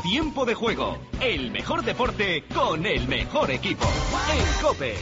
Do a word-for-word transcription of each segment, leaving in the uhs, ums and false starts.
Tiempo de juego, el mejor deporte con el mejor equipo. En COPE.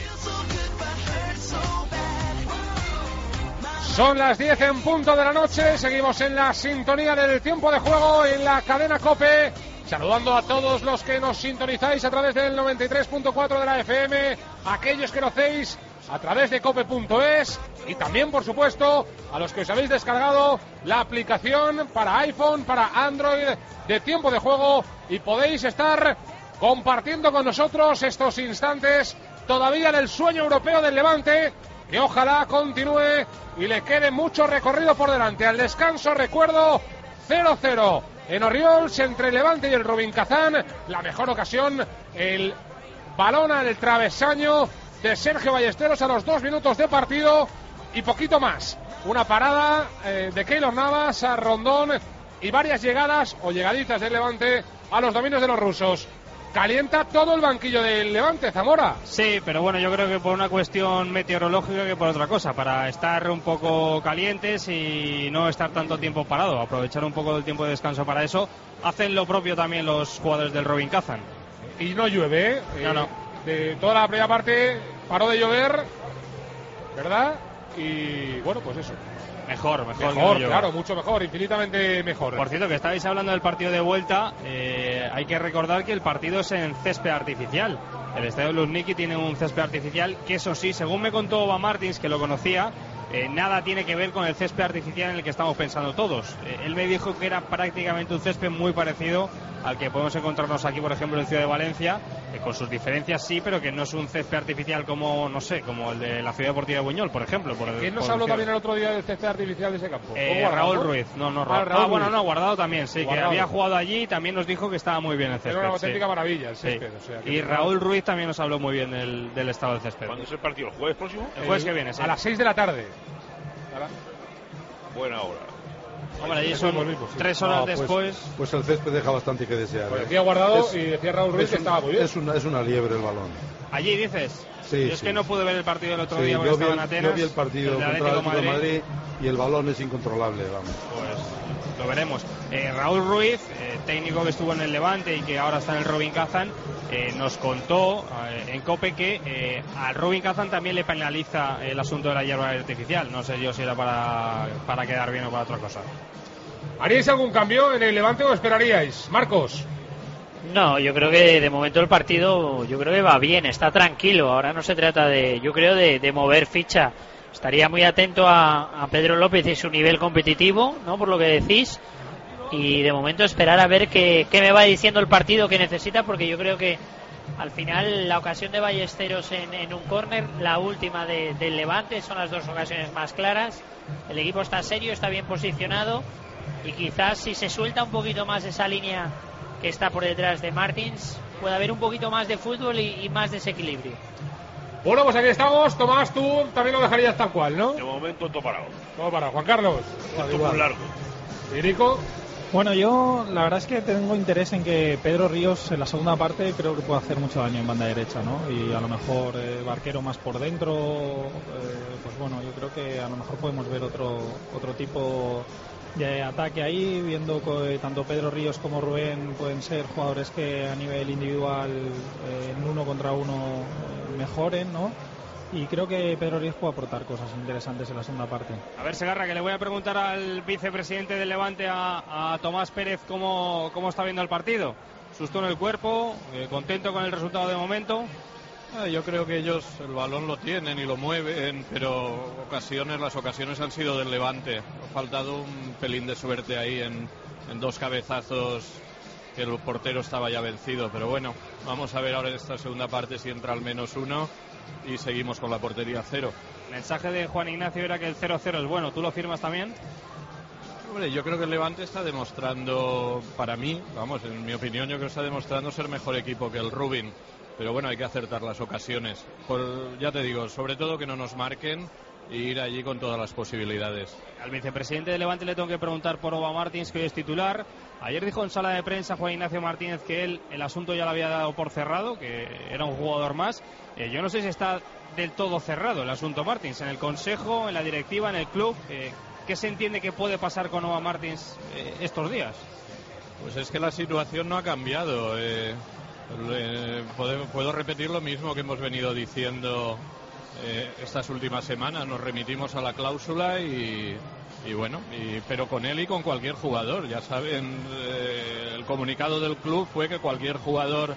Son las diez en punto de la noche, seguimos en la sintonía del tiempo de juego en la cadena COPE, saludando a todos los que nos sintonizáis a través del noventa y tres punto cuatro de la F M, aquellos que lo hacéis a través de cope punto es y también, por supuesto, a los que os habéis descargado la aplicación para iPhone, para Android de tiempo de juego y podéis estar compartiendo con nosotros estos instantes todavía del sueño europeo del Levante, que ojalá continúe y le quede mucho recorrido por delante. Al descanso, recuerdo, cero cero en Oriols entre el Levante y el Rubin Kazán. La mejor ocasión, el balón al travesaño de Sergio Ballesteros a los dos minutos de partido y poquito más. Una parada eh, de Keylor Navas a Rondón y varias llegadas o llegaditas del Levante a los dominios de los rusos. Calienta todo el banquillo del Levante, Zamora. Sí, pero bueno, yo creo que por una cuestión meteorológica que por otra cosa, para estar un poco calientes y no estar tanto tiempo parado, aprovechar un poco del tiempo de descanso para eso. Hacen lo propio también los jugadores del Rubin Kazán. Y no llueve, ¿eh? No, eh, no. De toda la primera parte paró de llover, ¿verdad? Y bueno, pues eso. Mejor, mejor. Mejor, que no claro, mucho mejor, infinitamente mejor. Por cierto, que estabais hablando del partido de vuelta, eh, hay que recordar que el partido es en césped artificial. El estadio Luzhniki tiene un césped artificial que, eso sí, según me contó Oba Martins, que lo conocía, eh, nada tiene que ver con el césped artificial en el que estamos pensando todos. Eh, él me dijo que era prácticamente un césped muy parecido al que podemos encontrarnos aquí, por ejemplo, en Ciudad de Valencia, eh, con sus diferencias sí, pero que no es un césped artificial como, no sé, como el de la Ciudad Deportiva de Buñol, por ejemplo. Por, ¿Quién nos por habló decir... también el otro día del césped artificial de ese campo? Eh, Raúl Ruiz, no, no, Ra... ah, Raúl ah, bueno, Ruiz. no, Guardado también, sí, Guardado. que había jugado allí y también nos dijo que estaba muy bien el césped. Era una auténtica sí. maravilla el Sí. césped. O sea, que Y Raúl Ruiz también nos habló muy bien del, del estado del césped. ¿Cuándo es el partido? ¿El jueves próximo? El jueves que viene, sí. A las seis de la tarde. Buena hora. Hombre, allí son mismo, sí. tres horas No, pues, después. Pues el césped deja bastante que desear. Pues ¿eh? decía Guardado Es- y decía Raúl Ruiz es que un- estaba muy bien. Es una, es una liebre el balón. Allí dices. Sí, Yo es sí. que no pude ver el partido el otro Sí, día porque yo, vi estaba el, en Atenas. yo vi el partido el de contra el Atlético Atlético de Madrid. Madrid y el balón es incontrolable, vamos. Pues lo veremos. Eh, Raúl Ruiz, eh, técnico que estuvo en el Levante y que ahora está en el Rubin Kazán, eh, nos contó eh, en COPE que eh, al Rubin Kazán también le penaliza el asunto de la hierba artificial. No sé yo si era para, para quedar bien o para otra cosa. ¿Haríais algún cambio en el Levante o esperaríais? Marcos. No, yo creo que de momento el partido, yo creo que va bien, está tranquilo. Ahora no se trata de, yo creo, de, de mover ficha. Estaría muy atento a, a Pedro López y su nivel competitivo, ¿no? Por lo que decís. Y de momento esperar a ver qué, qué me va diciendo el partido que necesita, porque yo creo que al final la ocasión de Ballesteros en, en un córner, la última de, del Levante, son las dos ocasiones más claras. El equipo está serio, está bien posicionado y quizás si se suelta un poquito más esa línea que está por detrás de Martins, puede haber un poquito más de fútbol y, y más desequilibrio. Bueno, pues aquí estamos. Tomás, tú también lo dejarías tal cual, ¿no? De momento todo parado. Todo para Juan Carlos. Esto muy largo. ¿Y Rico? Bueno, yo la verdad es que tengo interés en que Pedro Ríos en la segunda parte creo que puede hacer mucho daño en banda derecha, ¿no? Y a lo mejor eh, Barquero más por dentro, eh, pues bueno, yo creo que a lo mejor podemos ver otro otro tipo de ataque ahí, viendo que tanto Pedro Ríos como Rubén pueden ser jugadores que a nivel individual eh, en uno contra uno eh, mejoren, ¿no? Y creo que Pedro Ríos puede aportar cosas interesantes en la segunda parte. A ver, Segarra, que le voy a preguntar al vicepresidente del Levante, a, a Tomás Pérez, cómo, cómo está viendo el partido. Susto en el cuerpo, eh, contento con el resultado de momento. Ah, yo creo que ellos el balón lo tienen y lo mueven, pero ocasiones, las ocasiones han sido del Levante. Ha faltado un pelín de suerte ahí en, en dos cabezazos que el portero estaba ya vencido. Pero bueno, vamos a ver ahora en esta segunda parte si entra al menos uno y seguimos con la portería cero. El mensaje de Juan Ignacio era que el cero cero es bueno. ¿Tú lo firmas también? Hombre, yo creo que el Levante está demostrando, para mí, vamos, en mi opinión, yo creo que está demostrando ser mejor equipo que el Rubin. Pero bueno, hay que acertar las ocasiones. Por, ya te digo, sobre todo que no nos marquen e ir allí con todas las posibilidades. Al vicepresidente de Levante le tengo que preguntar por Oba Martins, que hoy es titular. Ayer dijo en sala de prensa Juan Ignacio Martínez que él el asunto ya lo había dado por cerrado, que era un jugador más. Eh, yo no sé si está del todo cerrado el asunto Martins. En el consejo, en la directiva, en el club, eh, ¿qué se entiende que puede pasar con Oba Martins eh, estos días? Pues es que la situación no ha cambiado. Eh, eh, puedo, puedo repetir lo mismo que hemos venido diciendo eh, estas últimas semanas. Nos remitimos a la cláusula y, y bueno, y, pero con él y con cualquier jugador. Ya saben, eh, el comunicado del club fue que cualquier jugador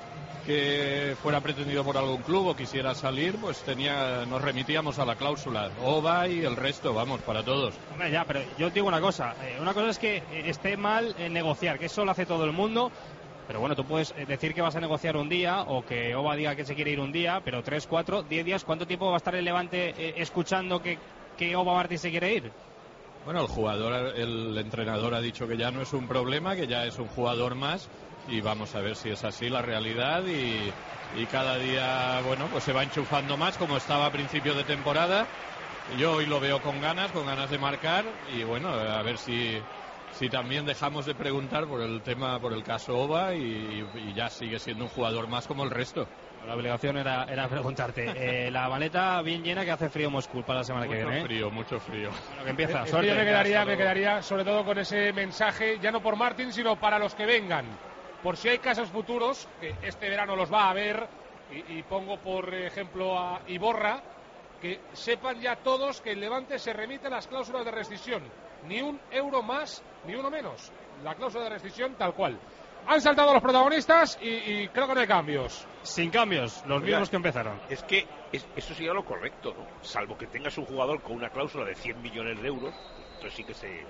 que fuera pretendido por algún club o quisiera salir, pues tenía, nos remitíamos a la cláusula. Oba y el resto, vamos, para todos. Hombre, ya, pero yo te digo una cosa. Eh, una cosa es que esté mal en negociar, que eso lo hace todo el mundo. Pero bueno, tú puedes decir que vas a negociar un día o que Oba diga que se quiere ir un día, pero tres, cuatro, diez días, ¿cuánto tiempo va a estar el Levante eh, escuchando que, que Oba Martins se quiere ir? Bueno, el jugador, el entrenador ha dicho que ya no es un problema, que ya es un jugador más. Y vamos a ver si es así la realidad y, y cada día, bueno, pues se va enchufando más como estaba a principio de temporada. Yo hoy lo veo con ganas, con ganas de marcar y bueno, a ver si, si también dejamos de preguntar por el tema, por el caso Oba y, y ya sigue siendo un jugador más como el resto. La obligación era, era preguntarte. Eh, la maleta bien llena, que hace frío en Moscú para la semana mucho que viene. Mucho frío, ¿eh? Mucho frío. Bueno, que empieza. Es que yo me quedaría, me quedaría sobre todo con ese mensaje, ya no por Martín, sino para los que vengan. Por si hay casos futuros, que este verano los va a haber, y, y pongo por ejemplo a Iborra, que sepan ya todos que el Levante se remite a las cláusulas de rescisión. Ni un euro más, ni uno menos. La cláusula de rescisión tal cual. Han saltado los protagonistas y, y creo que no hay cambios. Sin cambios, los mismos que empezaron. Es que es, eso sería lo correcto, ¿no? Salvo que tengas un jugador con una cláusula de cien millones de euros, entonces sí que se,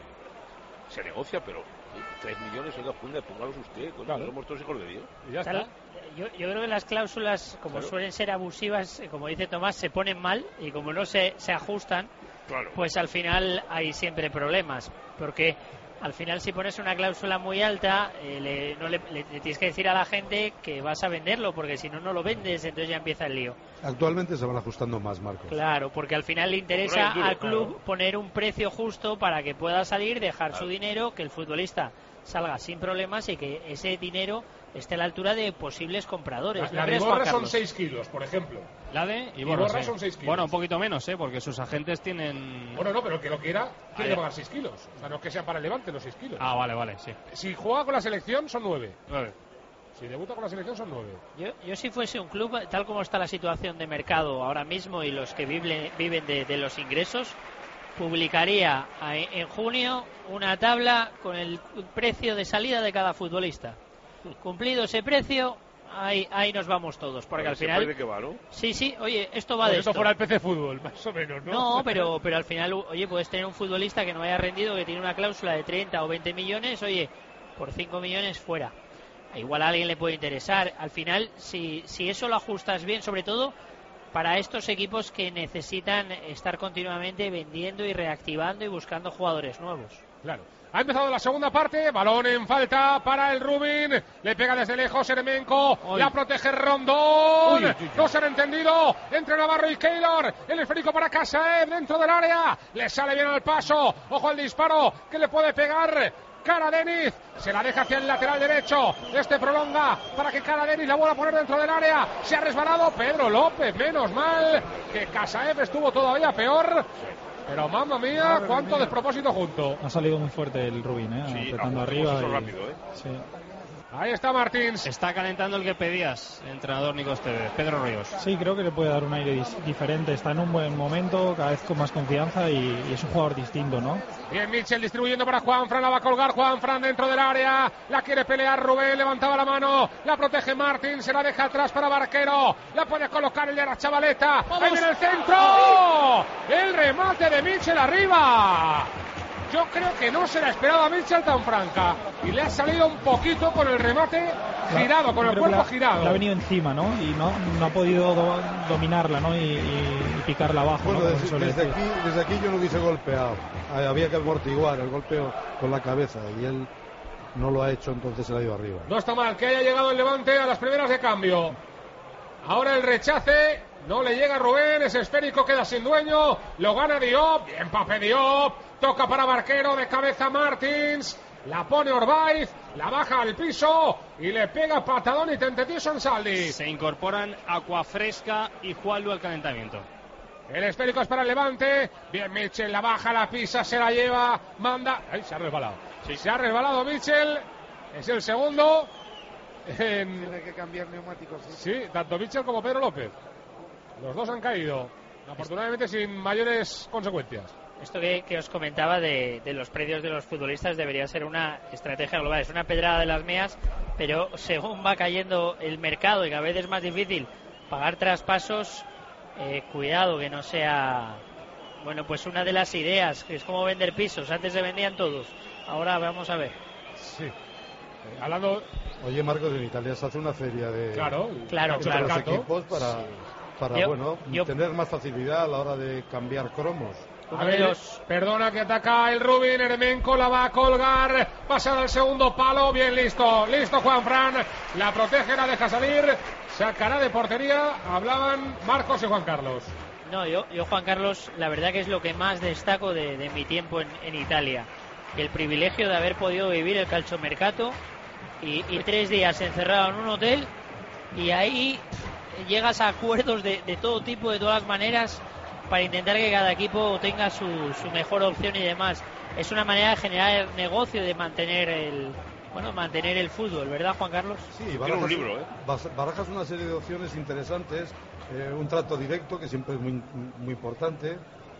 se negocia, pero tres millones, oiga, póngalos usted, con claro. Somos todos hijos de Dios. Y ya está. Yo, yo creo que las cláusulas, como claro. suelen ser abusivas, como dice Tomás, se ponen mal y como no se, se ajustan, claro. pues al final hay siempre problemas. Porque al final si pones una cláusula muy alta, eh, le, no le, le, le tienes que decir a la gente que vas a venderlo, porque si no, no lo vendes, entonces ya empieza el lío. Actualmente se van ajustando más, Marcos. Claro, porque al final le interesa duro, al club claro. poner un precio justo para que pueda salir, dejar claro. su dinero, que el futbolista salga sin problemas y que ese dinero esté a la altura de posibles compradores. La, la de Iborra son seis kilos, por ejemplo. La de Iborra, Iborra sí. son seis kilos. Bueno, un poquito menos, ¿eh? Porque sus agentes tienen... Bueno, no, pero el que lo quiera tiene que pagar seis kilos. O sea, no es que sean para el Levante los seis kilos. Ah, vale, vale, sí. Si juega con la selección son nueve. nueve. Si debuta con la selección son nueve. Yo, yo si fuese un club, tal como está la situación de mercado ahora mismo y los que vive, viven de, de los ingresos, publicaría en junio una tabla con el precio de salida de cada futbolista. Cumplido ese precio, ahí, ahí nos vamos todos, porque al final... ¿De qué va, no? Sí, sí, oye, esto va pues de esto esto. fuera el P C Fútbol, más o menos, ¿no? No, pero, pero al final, oye, puedes tener un futbolista que no haya rendido, que tiene una cláusula de treinta o veinte millones, oye, por cinco millones fuera. Igual a alguien le puede interesar. Al final, si, si eso lo ajustas bien, sobre todo para estos equipos que necesitan estar continuamente vendiendo y reactivando y buscando jugadores nuevos. Claro. Ha empezado la segunda parte, balón en falta para el Rubin, le pega desde lejos Eremenko, Oy. la protege Rondón, uy, uy, uy. no se han entendido entre Navarro y Keylor, el esférico para Casaev dentro del área, le sale bien al paso, ojo al disparo, que le puede pegar Karadeniz, se la deja hacia el lateral derecho, este prolonga para que Karadeniz la vuelva a poner dentro del área, se ha resbalado Pedro López, menos mal que Casaev estuvo todavía peor. Pero mamma mía, cuánto despropósito junto. Ha salido muy fuerte el Rubin, ¿eh? Sí, apretando arriba. Y... rápido, ¿eh? Sí. Ahí está Martins. Está calentando el que pedías, entrenador Nico Estevez, Pedro Ríos. Sí, creo que le puede dar un aire dis- diferente. Está en un buen momento, cada vez con más confianza y, y es un jugador distinto, ¿no? Bien, Mitchell distribuyendo para Juanfran, la va a colgar Juanfran dentro del área. La quiere pelear Rubén, levantaba la mano, la protege Martins, se la deja atrás para Barquero. La puede colocar el de la Chavaleta. ¡Vamos! ¡Ahí viene el centro! El remate de Mitchell arriba. Yo creo que no se la esperaba a Mitchell tan franca y le ha salido un poquito con el remate girado, con el cuerpo la, girado. Le ha venido encima, ¿no? Y no, no ha podido do, dominarla, ¿no? Y, y, y picarla abajo. Bueno, ¿no? desde, desde, aquí, desde aquí yo no hubiese golpeado. Había que amortiguar el golpeo con la cabeza y él no lo ha hecho, entonces se la ha ido arriba. No está mal que haya llegado el Levante a las primeras de cambio. Ahora el rechace, no le llega a Rubén, ese esférico queda sin dueño, lo gana Diop, bien Pape Diop, toca para Barquero, de cabeza Martins, la pone Orbaiz, la baja al piso y le pega patadón y tentetizo en Saldi. Se incorporan Acuafresca y Juanlu al calentamiento. El esférico es para el Levante, bien Mitchell, la baja, la pisa, se la lleva, manda, ay, se ha resbalado, sí. se ha resbalado Mitchell. Es el segundo. En... Tiene que cambiar neumáticos. ¿Sí? sí, tanto Mitchell como Pedro López. Los dos han caído, afortunadamente sin mayores consecuencias. Esto que, que os comentaba de, de los precios de los futbolistas debería ser una estrategia global. Es una pedrada de las mías, pero según va cayendo el mercado y cada vez es más difícil pagar traspasos, eh, cuidado que no sea, bueno, pues una de las ideas, que es como vender pisos. Antes se vendían todos, ahora vamos a ver. Sí. Eh, hablando... Oye, Marcos, en Italia se hace una feria de, claro, claro, de claro. los equipos para, sí. para yo, bueno, yo... tener más facilidad a la hora de cambiar cromos. A ver, los... perdona que ataca el Rubin, Eremenko la va a colgar, pasa al segundo palo, bien listo, listo Juanfran, la protege, la deja salir, sacará de portería, hablaban Marcos y Juan Carlos. No, yo, yo Juan Carlos, la verdad que es lo que más destaco de, de mi tiempo en, en Italia, el privilegio de haber podido vivir el calciomercato y, y tres días encerrado en un hotel y ahí llegas a acuerdos de, de todo tipo, de todas las maneras, para intentar que cada equipo tenga su, su mejor opción y demás. Es una manera de generar negocio, de mantener el bueno mantener el fútbol, ¿verdad, Juan Carlos? Sí, barajas, un libro, ¿eh? barajas una serie de opciones interesantes, eh, un trato directo que siempre es muy, muy importante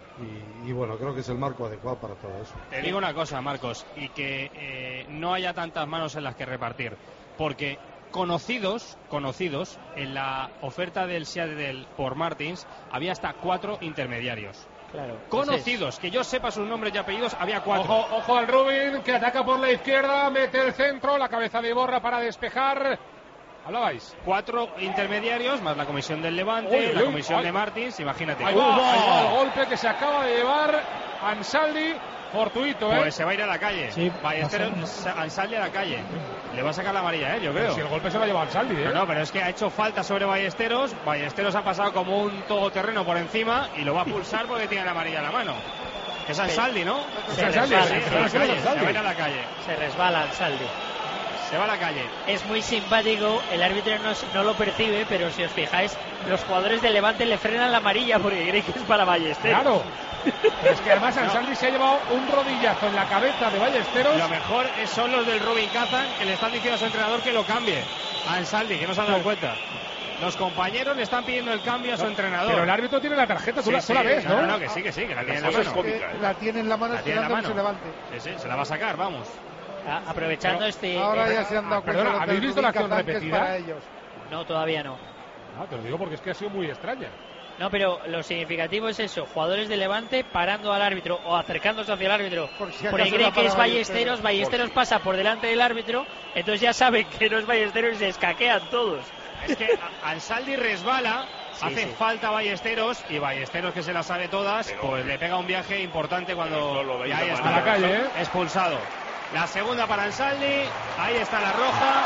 y, y bueno, creo que es el marco adecuado para todo eso. Te digo una cosa, Marcos, y que eh, no haya tantas manos en las que repartir, porque Conocidos, conocidos, en la oferta del Seattle por Martins había hasta cuatro intermediarios. Claro. Conocidos, que yo sepa sus nombres y apellidos, había cuatro. Ojo, ojo al Rubin, que ataca por la izquierda, mete el centro, la cabeza de Iborra para despejar. Hablabais. Cuatro intermediarios, más la comisión del Levante, uy, uy, la comisión ay. de Martins, imagínate. Ahí va, ahí va el golpe que se acaba de llevar Ansaldi. Fortuito, ¿eh? Pues se va a ir a la calle. Sí, Ballesteros, Ansaldi a la calle. Le va a sacar la amarilla, ¿eh? Yo creo. Pero si el golpe se lo ha llevado Ansaldi, ¿eh? No, no, pero es que ha hecho falta sobre Ballesteros. Ballesteros ha pasado como un todoterreno por encima y lo va a pulsar porque tiene la amarilla en la mano. Es Ansaldi, ¿no? Se Ansaldi, resbala, sí, se se, va a la calle, Ansaldi. se va a ir a la calle. Se resbala Ansaldi. Se va a la calle. Es muy simpático, el árbitro no, no lo percibe, pero si os fijáis, los jugadores de Levante le frenan la amarilla porque creen que es para Ballesteros. Claro. Pero es que además Ansaldi se ha llevado un rodillazo en la cabeza de Ballesteros. Lo mejor es, son los del Rubin Kazan, que le están diciendo a su entrenador que lo cambie a Ansaldi, que no se han dado cuenta. Los compañeros le están pidiendo el cambio a su entrenador. Pero el árbitro tiene la tarjeta, tú, sí, la, tú sí, la ves, ¿no? No, no, que sí, que sí, que la tiene en la mano. Cómica, ¿eh? La tiene en la mano la tiene en esperando la mano. que se levante. Sí, sí, se la va a sacar, vamos. A, aprovechando Pero este... Ahora eh, ya se han dado cuenta. Perdona, los ¿habéis del visto la Rubin acción Kazan, que es repetida? para ellos. No, todavía no. Ah, te lo digo porque es que ha sido muy extraña. No, pero lo significativo es eso, jugadores de Levante parando al árbitro o acercándose hacia el árbitro Por si porque acaso creen va que para es Ballesteros, Ballesteros pasa por delante del árbitro, entonces ya saben que no es Ballesteros y se escaquean todos. Es que Ansaldi resbala, Sí, hace sí. falta Ballesteros y Ballesteros, que se las sabe todas, Pero- pues le pega un viaje importante cuando Pero no lo veis y ahí de está a la calle, ¿eh? expulsado. La segunda para Ansaldi, ahí está la roja,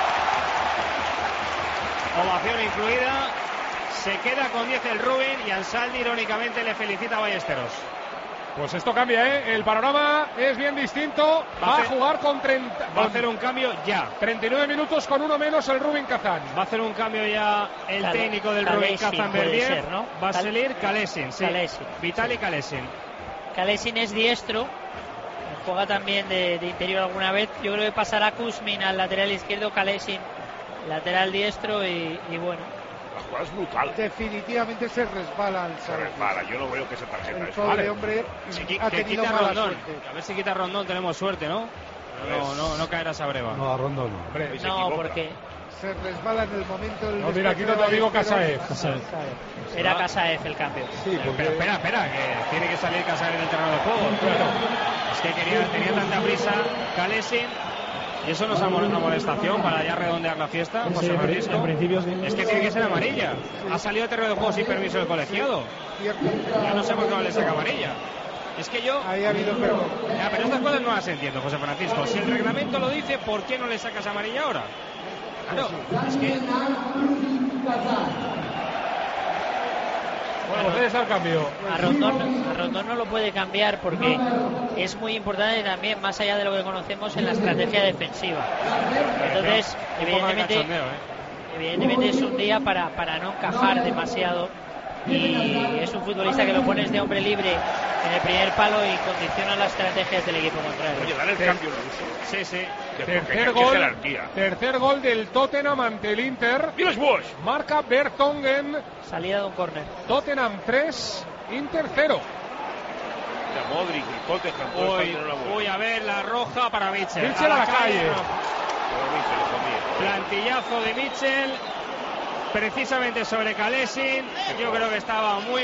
ovación incluida, se queda con diez el Rubin y Ansaldi irónicamente le felicita a Ballesteros. Pues esto cambia, ¿eh? El panorama es bien distinto. Va a Va a hacer- jugar con, treinta, Va a con hacer un cambio ya. treinta y nueve minutos con uno menos el Rubin Kazan. Va a hacer un cambio ya el Kale- técnico del Kalesin Rubin Kazan puede Verdier. ser, ¿no? Va a Kal- salir Kalesin, sí. Kalesin. Vitali Kalesin. Kalesin es diestro, juega también de, de interior alguna vez. Yo creo que pasará Kuzmin al lateral izquierdo, Kalesin lateral diestro y, y bueno. La jugada es brutal. Definitivamente se resbala al Se Salvi. resbala, yo no veo que esa tarjeta El es. pobre Vale. hombre Si qui- ha que tenido quita mala Rondón. suerte. A ver si quita Rondón, tenemos suerte, ¿no? No, no, no caerá esa breva. No, a Rondo no. Hombre, se No, equivoca. porque Se resbala en el momento del no, mira, aquí no te digo Casaev. claro, era Casaev el cambio. Sí, porque Pero espera, espera, que tiene que salir Casares en el terreno de juego. Es que quería, tenía tanta prisa Kalesin. Y eso no es amor- amonestación para ya redondear la fiesta, Sí, José en, pri- Francisco. en principio sí. Es que tiene que ser amarilla. Ha salido de terreno de juego sin permiso del colegiado. Cierto. Yo no sé por qué no le saca amarilla. Es que yo... Ahí ha habido perdón. Ya, pero estas cosas no las entiendo, José Francisco. Si el reglamento lo dice, ¿por qué no le sacas amarilla ahora? Claro, es que... Bueno, pues ahí está el cambio. A Rondón, a Rondón no lo puede cambiar porque es muy importante también, más allá de lo que conocemos, en la estrategia defensiva. Entonces, Un poco de evidentemente, cachondeo, ¿eh? evidentemente es un día para, para no encajar demasiado y es un futbolista que lo pones de hombre libre en el primer palo y condiciona las estrategias del equipo contrario. Oye, dale el cambio, Russo. Sí, sí. Tercer gol, tercer gol del Tottenham ante el Inter. Marca Vertonghen. Salida de un córner. Tottenham tres, Inter cero. La Modric, el Tottenham. Uy, uy, a ver, la roja para Mitchell. Mitchell a la, a la calle. calle. Plantillazo de Mitchell. Precisamente sobre Kalesin. Yo creo que estaba muy...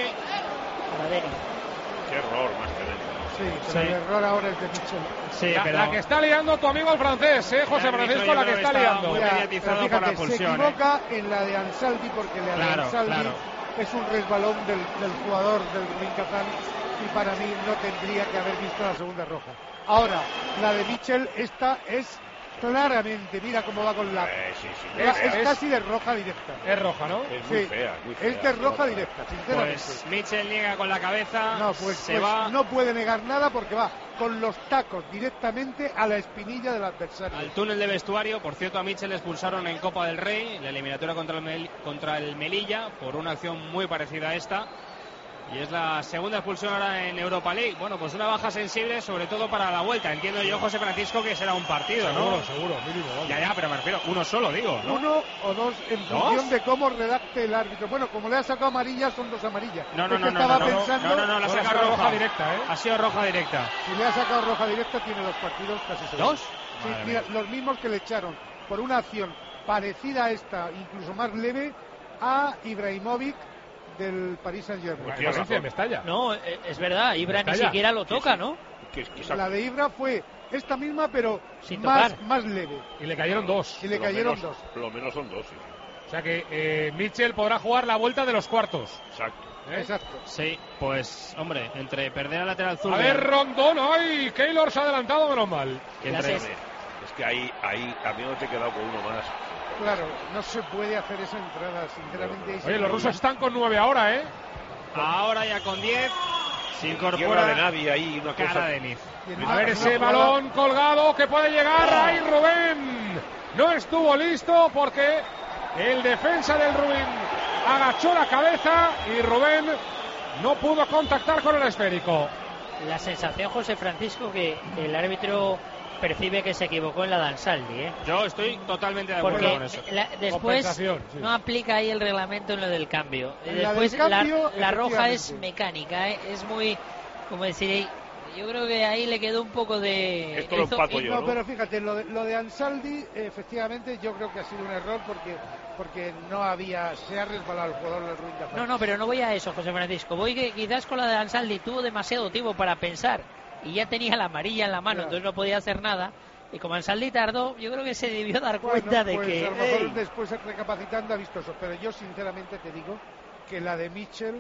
Qué error más tremendo. Sí, pero sí. El error ahora es de Mitchell. Sí, la, pero... la que está liando tu amigo el francés, ¿eh? José Francisco, la que está, está liando. Muy mediatizado fíjate, por la pulsión, se equivoca ¿eh? en la de Ansaldi, porque la claro, de Ansaldi claro. es un resbalón del, del jugador del Rubin Kazan, y para mí no tendría que haber visto la segunda roja. Ahora, la de Mitchell, esta es claramente, mira cómo va con la... Eh, sí, sí, es, es, es casi de roja directa. Es roja, ¿no? Es muy sí, fea, muy fea. Es de roja directa, sinceramente. Pues Mitchell niega con la cabeza, no, pues, se pues va... no puede negar nada porque va con los tacos directamente a la espinilla del adversario. Al túnel de vestuario. Por cierto, a Mitchell le expulsaron en Copa del Rey, la eliminatoria contra el, Mel contra el Melilla, por una acción muy parecida a esta. Y es la segunda expulsión ahora en Europa League. Bueno, pues una baja sensible, sobre todo para la vuelta. Entiendo yo, José Francisco, que será un partido, ¿no? Seguro, seguro, mínimo. Vale. Ya, ya, pero me refiero, uno solo, digo, ¿no? Uno o dos, en ¿Dos? función de cómo redacte el árbitro. Bueno, como le ha sacado amarilla, son dos amarillas. No, no, es no, que no, estaba no, no, pensando... no, no, no, la ha sacado roja. roja directa, ¿eh? Ha sido roja directa. Si le ha sacado roja directa, tiene dos partidos casi seguros. ¿Dos? Sí, mira, los mismos que le echaron por una acción parecida a esta, incluso más leve, a Ibrahimovic del Paris Saint-Germain. No, es verdad, Ibra ni siquiera lo toca, ¿no? La de Ibra fue esta misma, pero Sin más, tocar. más leve. Y le cayeron dos. Y le lo cayeron menos, dos. Por lo menos son dos, sí. O sea que eh, Mitchell podrá jugar la vuelta de los cuartos. Exacto. ¿Eh? Exacto. Sí, pues, hombre, entre perder al lateral zurdo... A ver, Rondón, ¡ay! Keylor se ha adelantado, menos mal. Entre... Es que ahí, ahí también te he quedado con uno más. Claro, no se puede hacer esa entrada, sinceramente. Oye, los rusos están con nueve ahora, ¿eh? Ahora ya con diez. Se incorpora de nadie ahí, una cara cosa... de Niz. A ver ese balón colgado que puede llegar. ¡Ay, Rubén! No estuvo listo porque el defensa del Rubén agachó la cabeza y Rubén no pudo contactar con el esférico. La sensación, José Francisco, que el árbitro percibe que se equivocó en la de Ansaldi, ¿eh? Yo estoy totalmente de acuerdo Porque con eso. La, después sí. no aplica ahí el reglamento en lo del cambio. En Después la, del cambio, la, la roja es mecánica, ¿eh? Es muy, como decir, yo creo que ahí le quedó un poco de... Esto lo empato yo, no, ¿no? pero fíjate, lo de, lo de Ansaldi, efectivamente, yo creo que ha sido un error porque porque no había... Se ha resbalado el jugador del Ruin Cazan. No, no, pero no voy a eso, José Francisco. Voy que quizás con la de Ansaldi tuvo demasiado tiempo para pensar y ya tenía la amarilla en la mano, ya. Entonces no podía hacer nada. Y como Ansaldi tardó, yo creo que se debió dar bueno, cuenta de pues que... a lo mejor ¡ey! después recapacitando ha visto eso, pero yo sinceramente te digo que la de Mitchell,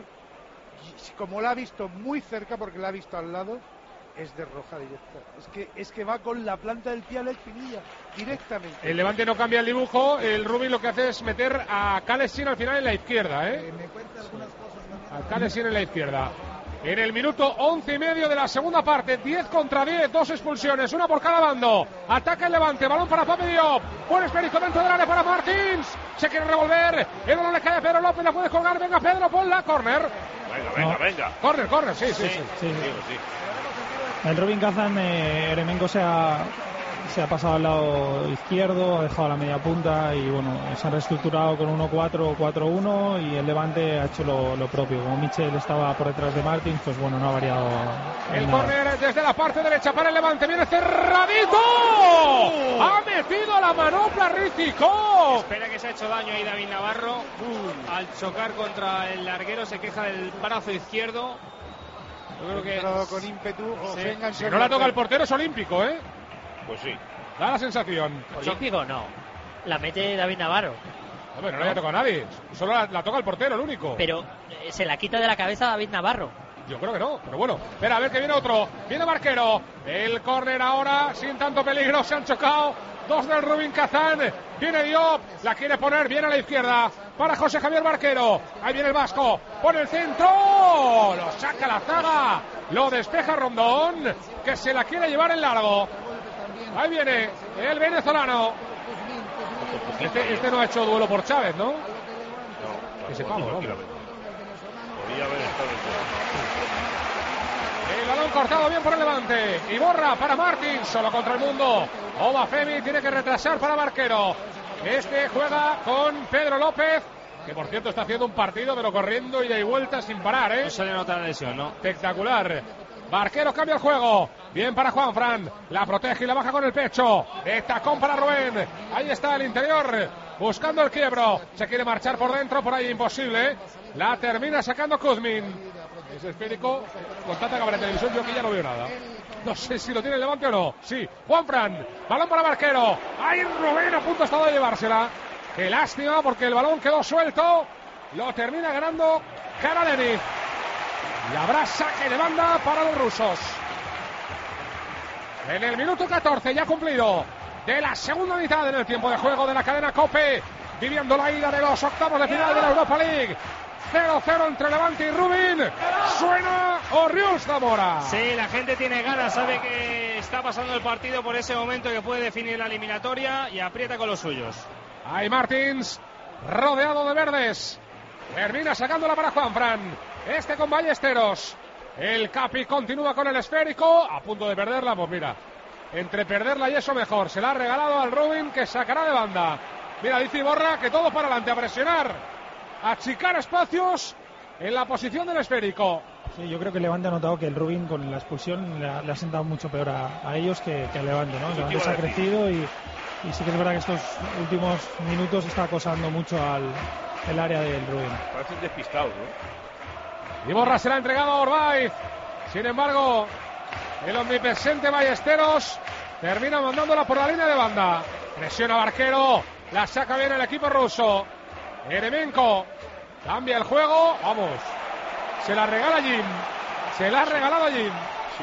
como la ha visto muy cerca, porque la ha visto al lado, es de roja directa. Es que es que va con la planta del pie a la espinilla, directamente. El Levante no cambia el dibujo, el Rubin lo que hace es meter a Kalesin al final en la izquierda, ¿eh? Me cuenta algunas cosas también. A Kalesin en la izquierda. En el minuto once y medio de la segunda parte, diez contra diez, dos expulsiones, una por cada bando. Ataca el Levante, balón para Pape Diop. Buen esférico dentro del área para Martins. Se quiere revolver, el balón le cae a Pedro López, la puede colgar. Venga Pedro, ponla, córner. Venga, venga, no. venga. Córner, córner, sí, sí, sí. sí. sí, sí. El Rubin Kazan, eh, Eremenko se ha, se ha pasado al lado izquierdo, ha dejado la media punta y bueno, se han reestructurado con uno cuatro, cuatro uno y el Levante ha hecho lo, lo propio. Como Mitchell estaba por detrás de Martins, pues bueno, no ha variado. El nada. córner desde la parte derecha para el Levante, viene cerradito. Uh. Ha metido la manopla Rizicó. Espera que se ha hecho daño ahí David Navarro. Uh. Al chocar contra el larguero se queja del brazo izquierdo. Yo creo que con ímpetu o sí. vengan Si no la toca el portero es olímpico, ¿eh? Pues sí. Da la sensación. Olímpico no. La mete David Navarro. Hombre, no, no le ha tocado a nadie. Solo la, la toca el portero, el único. Pero eh, se la quita de la cabeza a David Navarro. Yo creo que no, pero bueno. Espera, a ver que viene otro. Viene Barquero. El córner ahora, sin tanto peligro. Se han chocado. Dos del Rubin Kazan. Viene Diop. La quiere poner bien a la izquierda. Para José Javier Barquero. Ahí viene el vasco. Pone el centro. Lo saca la zaga. Lo despeja Rondón. Que se la quiere llevar en largo. Ahí viene el venezolano. Este, este no ha hecho duelo por Chávez, ¿no? No, que sepamos, ¿no? Podría haber estado en el balón cortado bien por el Levante. Iborra para Martins. Solo contra el mundo. Obafemi tiene que retrasar para Barquero. Este juega con Pedro López, que por cierto está haciendo un partido, pero corriendo ida y vuelta sin parar, ¿eh? No se le nota la lesión, ¿no? Espectacular. Barquero cambia el juego. Bien para Juanfran. La protege y la baja con el pecho. De tacón para Rubén. Ahí está el interior. Buscando el quiebro. Se quiere marchar por dentro. Por ahí imposible. La termina sacando Kuzmin. Ese esférico, con tanta cámara de televisión, yo aquí ya no veo nada. No sé si lo tiene el Levante o no. Sí. Juanfran. Balón para Barquero. Ahí Rubén a punto ha estado de llevársela. Qué lástima porque el balón quedó suelto. Lo termina ganando Karalenich. Y habrá saque de banda para los rusos. En el minuto catorce ya cumplido de la segunda mitad en el tiempo de juego de la cadena COPE, viviendo la ida de los octavos de final de la Europa League. cero cero entre Levante y Rubin. Suena Oriol Zamora. Sí, la gente tiene ganas, sabe que está pasando el partido por ese momento que puede definir la eliminatoria y aprieta con los suyos. Ahí Martins, rodeado de verdes. Termina sacándola para Juanfran. Este con Ballesteros. El Capi continúa con el esférico. A punto de perderla, pues mira. Entre perderla y eso mejor. Se la ha regalado al Rubin, que sacará de banda. Mira, dice Iborra que todo para adelante, a presionar. A achicar espacios en la posición del esférico. Sí, yo creo que Levante ha notado que el Rubin con la expulsión le ha, le ha sentado mucho peor a, a ellos que, que al Levante, ¿no? El Levante se ha crecido y, y sí que es verdad que estos últimos minutos está acosando mucho al el área del Rubin. Parecen despistados, ¿no? Iborra se la ha entregado a Orbaiz. Sin embargo, el omnipresente Ballesteros termina mandándola por la línea de banda. Presiona Barquero. La saca bien el equipo ruso. Eremenko cambia el juego. Vamos. Se la regala Jim. Se la ha regalado a Jim. Sí.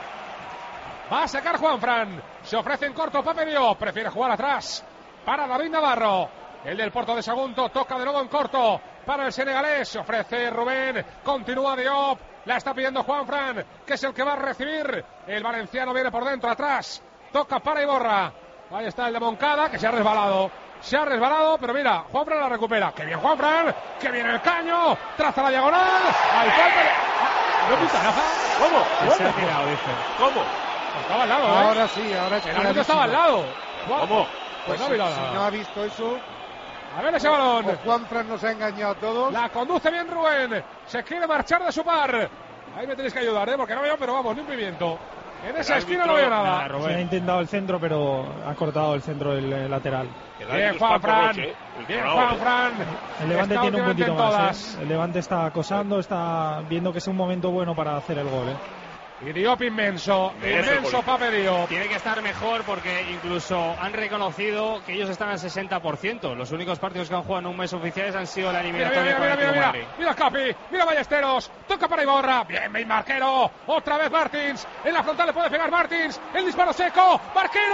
Va a sacar Juanfran. Se ofrece en corto Pape Diop. Prefiere jugar atrás para David Navarro. El del Porto de Sagunto toca de nuevo en corto para el senegalés. Se ofrece Rubén. Continúa Diop. La está pidiendo Juanfran, que es el que va a recibir. El valenciano viene por dentro, atrás. Toca para Iborra. Ahí está el de Moncada, que se ha resbalado. Se ha resbalado, pero mira, Juanfran la recupera. ¡Qué bien Juanfran! ¡Que viene el caño! Traza la diagonal. ¡Al falta! ¿No pinta nada? ¿Cómo? Se ha tirado, dice. ¿Cómo? Estaba al lado, ¿eh? Ahora sí, ahora es el árbitro estaba al lado. ¿Cómo? Pues no si, ha mirado si nada. no ha visto eso, A ver ese balón. o Juanfran nos ha engañado a todos. La conduce bien Rubén. Se quiere marchar de su par. Ahí me tenéis que ayudar, ¿eh? Porque no veo, pero vamos, ni un pimiento. En esa esquina no veo nada. Se ha intentado el centro, pero ha cortado el centro del eh, lateral. Bien, Juanfran. Bien, Juanfran. El Levante Está tiene un puntito últimamente en más. todas. ¿eh? El Levante está acosando, está viendo que es un momento bueno para hacer el gol. ¿eh? Y Diop inmenso. Inmenso Pape Diop. Tiene que estar mejor porque incluso han reconocido que ellos están al sesenta por ciento. Los únicos partidos que han jugado en un mes oficiales han sido la Mira, eliminatoria mira, mira, con el mira, Atlético mira, de Madrid. mira Capi, mira Ballesteros, toca para Iborra, bien, bien Barquero, otra vez Martins, en la frontal le puede pegar Martins, el disparo seco, Barquero,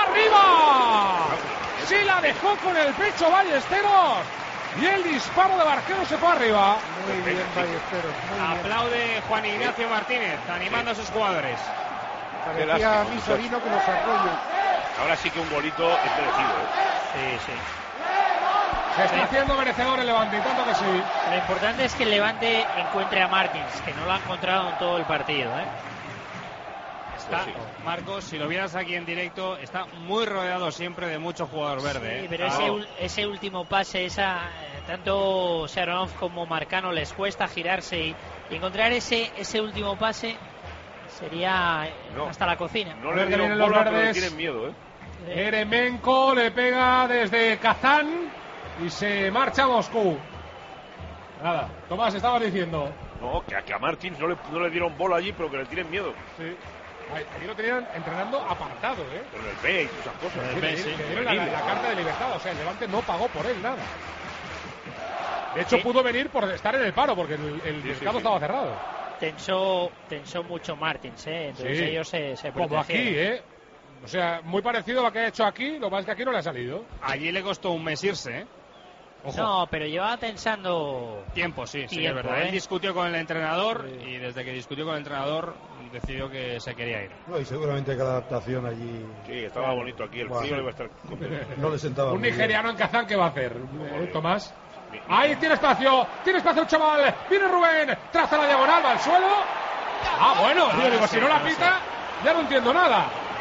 arriba, sí la dejó con el pecho Ballesteros, y el disparo de Barquero se fue arriba. Muy bien, Ballesteros. Muy bien. Aplaude Juan Ignacio Martínez, animando a sus jugadores. Parecía a mi sobrino con los arroyos. Ahora sí que un golito es merecido, ¿eh? Sí, sí. Se está haciendo merecedor el Levante, y tanto que sí. Lo importante es que el Levante encuentre a Martins, que no lo ha encontrado en todo el partido, ¿eh? Está, Sí. Marcos, si lo vieras aquí en directo, está muy rodeado siempre de mucho jugador verde. Sí, ¿eh? pero Ah, ese, no. ul- ese último pase, esa eh, tanto Sharonov como Marcano les cuesta girarse y, y encontrar ese ese último pase sería eh, No. hasta la cocina. No A le ver que dieron vienen los bola, pero le verdes. tienen miedo, ¿eh? Eremenko le pega desde Kazán y se marcha a Moscú. Nada, Tomás, estabas diciendo. No, que a, que a Martins no le, no le dieron bola allí, pero que le tienen miedo. Sí. Ay, allí lo tenían entrenando apartado, ¿eh? Pero el B y todas esas cosas. El Sí, B, le- sí, le dieron la, la carta de libertad, o sea, el Levante no pagó por él nada. De hecho, Sí. pudo venir por estar en el paro, porque el, el Sí, mercado sí, sí. estaba cerrado. Tensó, tensó mucho Martins, ¿eh? Entonces Sí. ellos se, se Como aquí, protegieron. ¿eh? O sea, muy parecido a lo que ha hecho aquí, lo que pasa es que aquí no le ha salido. Allí le costó un mes irse, ¿eh? Ojo. No, pero llevaba tensando Tiempo, sí, sí, Tiempo, es verdad. ¿eh? Él discutió con el entrenador y desde que discutió con el entrenador decidió que se quería ir. No, y seguramente cada adaptación allí Sí, estaba bonito aquí. El Bueno. frío le va a estar contento. no le sentaba Un muy bien. nigeriano en Kazán, ¿qué va a hacer? ¿Eh, Tomás? Ahí tiene espacio, tiene espacio el chaval. Viene Rubén, traza la diagonal, va al suelo. Ah, bueno, Ahora yo digo, sí, si no la ahora pita, ya no entiendo nada.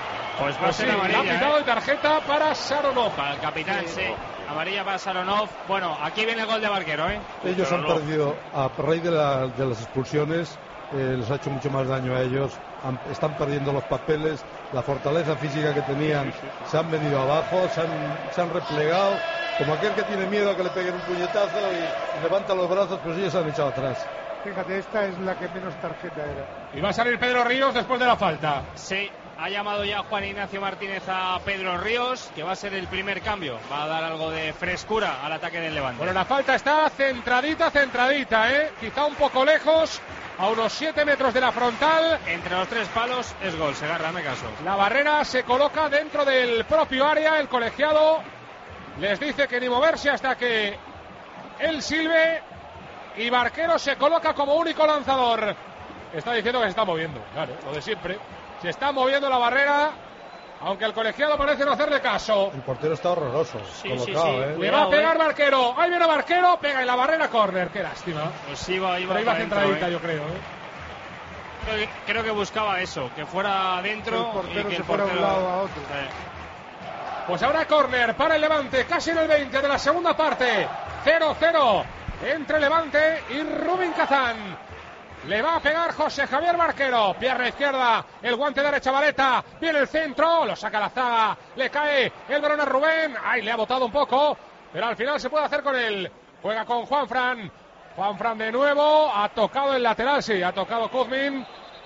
Pues va a ser amarilla. Ha pitado ¿eh? tarjeta para Saronov. Para el capitán, sí. sí. Amarilla para Saronov. Bueno, aquí viene el gol de Barquero, ¿eh? Ellos Saronov. han perdido, a raíz de, la, de las expulsiones, eh, les ha hecho mucho más daño a ellos. Han, están perdiendo los papeles, la fortaleza física que tenían, se han venido abajo, se han, se han replegado, como aquel que tiene miedo a que le peguen un puñetazo y, y levanta los brazos, pues ellos se han echado atrás. Fíjate, esta es la que menos tarjeta era. Y va a salir Pedro Ríos después de la falta. Sí, ha llamado ya Juan Ignacio Martínez a Pedro Ríos, que va a ser el primer cambio. Va a dar algo de frescura al ataque del Levante. Bueno, la falta está centradita, centradita, ¿eh? Quizá un poco lejos, a unos siete metros de la frontal. Entre los tres palos es gol, Segarra, me caso. La barrera se coloca dentro del propio área. El colegiado les dice que ni moverse hasta que él silbe. Y Barquero se coloca como único lanzador. Está diciendo que se está moviendo, claro, lo de siempre. Se está moviendo la barrera, aunque el colegiado parece no hacerle caso. El portero está horroroso, sí, colocado, sí, sí. ¿eh? Le va a pegar Barquero. Ahí viene Barquero, pega en la barrera, córner. Qué lástima. Pues iba, iba, Pero iba centradita, ¿eh? yo creo, ¿eh? Creo que, creo que buscaba eso, que fuera adentro el portero y que se el fuera portero... a un lado a otro. Sí. Pues ahora córner para el Levante, casi en el veinte de la segunda parte. cero cero entre Levante y Rubín Kazán. Le va a pegar José Javier Barquero. Pierna izquierda, el guante derecha Vareta. Viene el centro, lo saca la zaga. Le cae el balón a Rubén. Ay, le ha botado un poco, pero al final se puede hacer con él. Juega con Juanfran. Juanfran de nuevo. Ha tocado el lateral, sí, ha tocado Kuzmin.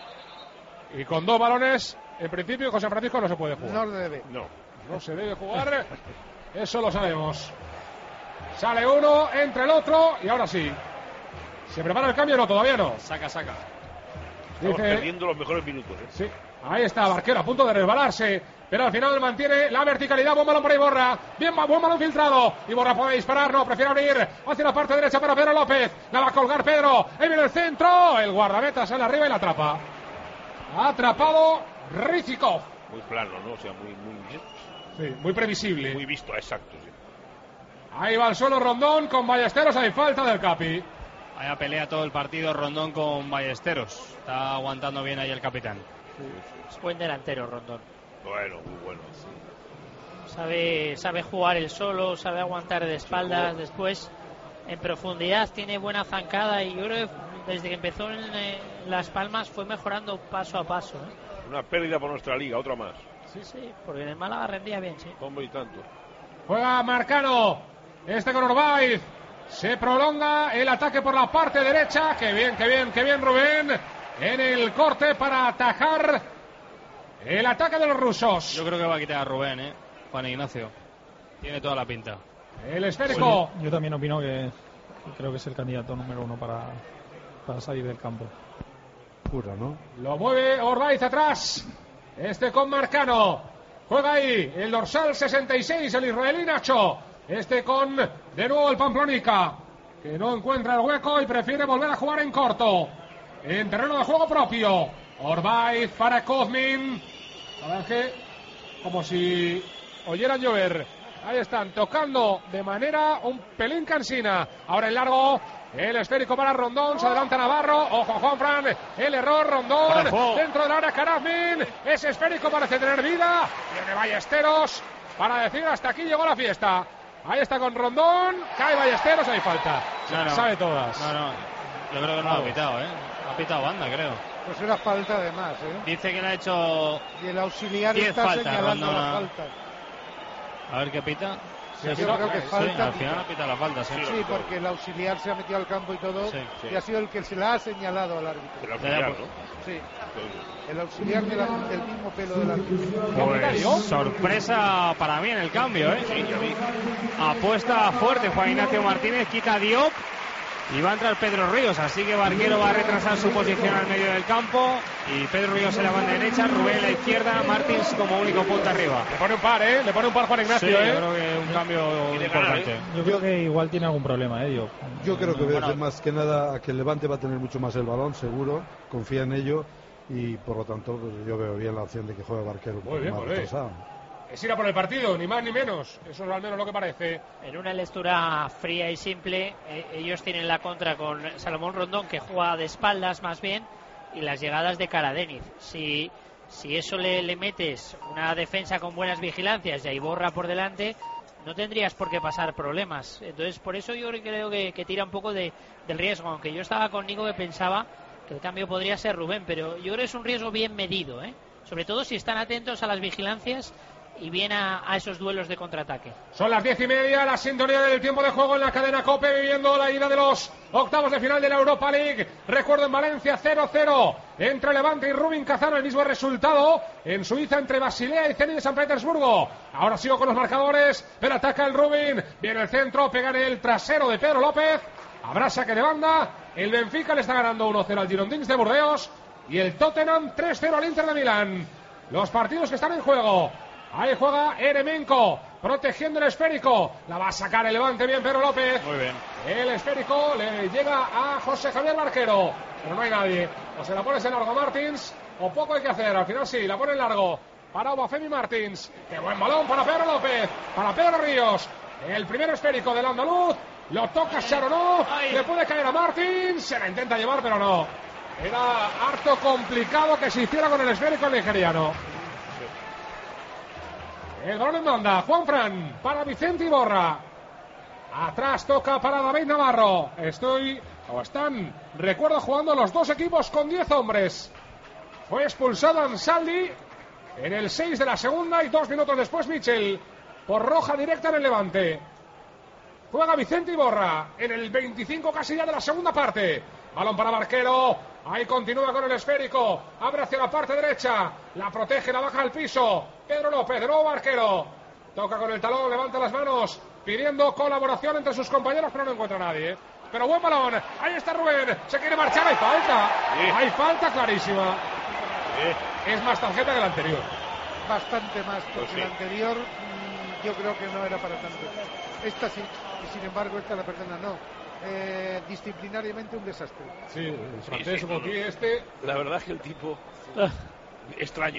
Y con dos balones, en principio, José Francisco no se puede jugar. No debe. No. No se debe jugar. Eso lo sabemos. Sale uno, entra el otro y ahora sí. ¿Se prepara el cambio? No, todavía no. Saca, saca. Estamos Dice, perdiendo los mejores minutos, ¿eh? sí, ahí está Barquero a punto de resbalarse, pero al final mantiene la verticalidad. Buen balón por Iborra. Bien, buen balón filtrado. Iborra puede disparar, no, prefiere abrir hacia la parte derecha para Pedro López. La va a colgar Pedro. Ahí viene el centro. El guardameta sale arriba y la atrapa. Ha atrapado Rizikov. Muy plano, ¿no? O sea, muy, muy, sí, muy previsible. Muy visto, exacto, sí. Ahí va el suelo Rondón con Ballesteros. Hay falta del Capi. Vaya pelea todo el partido Rondón con Ballesteros. Está aguantando bien ahí el capitán. Es buen delantero Rondón. Bueno, muy bueno. Sí. Sabe, sabe jugar el solo, sabe aguantar de espaldas. Después, en profundidad, tiene buena zancada. Y yo creo que desde que empezó en eh, Las Palmas fue mejorando paso a paso. ¿eh? Una pérdida por nuestra liga, otra más. Sí, sí, porque en el Málaga rendía bien, sí. Hombre y tanto. Juega Marcano. Este con Orbaiz. Se prolonga el ataque por la parte derecha. Qué bien, qué bien, qué bien Rubén. En el corte para atajar el ataque de los rusos. Yo creo que va a quitar a Rubén, ¿eh? Juan Ignacio. Tiene toda la pinta. El esférico. Sí, yo también opino que, que creo que es el candidato número uno para, para salir del campo. Pura, ¿no? Lo mueve Orbaiz atrás. Este con Marcano. Juega ahí el dorsal sesenta y seis, el israelí Nacho. Este con de nuevo el Pamplonica, que no encuentra el hueco y prefiere volver a jugar en corto. En terreno de juego propio. Orbaiz para Kuzmin. La verdad es que como si oyeran llover. Ahí están tocando de manera un pelín cansina. Ahora el largo. El esférico para Rondón, se adelanta Navarro, ojo Juanfran, el error, Rondón, dentro del área Karazmin, ese esférico parece tener vida, viene Ballesteros para decir hasta aquí llegó la fiesta. Ahí está con Rondón, cae Ballesteros, hay falta, no, no. sabe todas. No, no, yo creo que no lo ha pitado, ¿eh? Ha pitado banda, creo. Pues era falta además, ¿eh? Dice que le ha hecho y el auxiliar diez está faltas, señalando Rondón, la a... falta. A ver qué pita. Sí, yo creo que sí, falta. al final ha pitado la falta, sí. Sí, porque el auxiliar se ha metido al campo y todo, sí, sí. y ha sido el que se la ha señalado al árbitro. El auxiliar, ¿no? Sí. El auxiliar de la, del mismo pelo del árbitro. Pues sorpresa para mí en el cambio, ¿eh? Sí, ya vi. Apuesta fuerte Juan Ignacio Martínez, quita a Diop y va a entrar Pedro Ríos, así que Barquero va a retrasar su posición al medio del campo y Pedro Ríos en la banda derecha, Rubén en la izquierda, Martins como único punta arriba. Le pone un par, ¿eh? Le pone un par Juan Ignacio, sí, ¿eh? Yo creo que un cambio importante. ¿eh? Yo creo que igual tiene algún problema, ¿eh? Diop. Yo creo que bueno, ve más que nada que el Levante va a tener mucho más el balón, seguro, confía en ello y por lo tanto pues, yo veo bien la opción de que juegue Barquero un poco más retrasado. Es ir a por el partido, ni más ni menos. Eso es al menos lo que parece. En una lectura fría y simple, eh, ellos tienen la contra con Salomón Rondón, que juega de espaldas más bien, y las llegadas de Karadeniz. Si si eso le, le metes una defensa con buenas vigilancias y a Iborra por delante, no tendrías por qué pasar problemas. Entonces, por eso yo creo que, que tira un poco de, del riesgo, aunque yo estaba con Nico que pensaba que el cambio podría ser Rubén, pero yo creo que es un riesgo bien medido, ¿eh? Sobre todo si están atentos a las vigilancias y bien a, a esos duelos de contraataque. Son las diez y media, la sintonía del tiempo de juego en la cadena COPE, viviendo la ida de los octavos de final de la Europa League. Recuerdo, en Valencia cero cero entre Levante y Rubin Kazan, el mismo resultado en Suiza entre Basilea y Zenit de San Petersburgo. Ahora sigo con los marcadores, pero ataca el Rubin, viene el centro, pega en el trasero de Pedro López, habrá saque de banda. El Benfica le está ganando uno cero al Girondins de Burdeos y el Tottenham tres cero al Inter de Milán. Los partidos que están en juego. Ahí juega Eremenko, protegiendo el esférico. La va a sacar el Levante, bien Pedro López. Muy bien. El esférico le llega a José Javier Barquero, pero no hay nadie. O se la pones en largo Martins, o poco hay que hacer. Al final sí, la pone en largo para Obafemi Martins. Qué buen balón para Pedro López, para Pedro Ríos. El primer esférico del andaluz, lo toca Sharonov, le puede caer a Martins, se la intenta llevar, pero no. Era harto complicado que se hiciera con el esférico el nigeriano. El balón en banda, Juanfran para Vicente Iborra. Atrás toca para David Navarro. Estoy, o están, recuerdo, jugando los dos equipos con diez hombres. Fue expulsado Ansaldi en el seis de la segunda y dos minutos después Michel por roja directa en el Levante. Juega Vicente Iborra en el veinticinco casi ya de la segunda parte. Balón para Barquero. Ahí continúa con el esférico. Abre hacia la parte derecha. La protege, la baja al piso. Pedro López, de nuevo Barquero. Toca con el talón, levanta las manos, pidiendo colaboración entre sus compañeros, pero no encuentra a nadie. Pero buen balón. Ahí está Rubén. Se quiere marchar. Hay falta. Sí. Hay falta clarísima. Sí. Es más tarjeta que la anterior. Bastante más, porque pues sí. La anterior mmm, yo creo que no era para tanto. Esta sí, y sin embargo esta la perdona no. Eh, disciplinariamente un desastre. Sí, el francés sí, sí, no, este. La verdad es que el tipo extraño.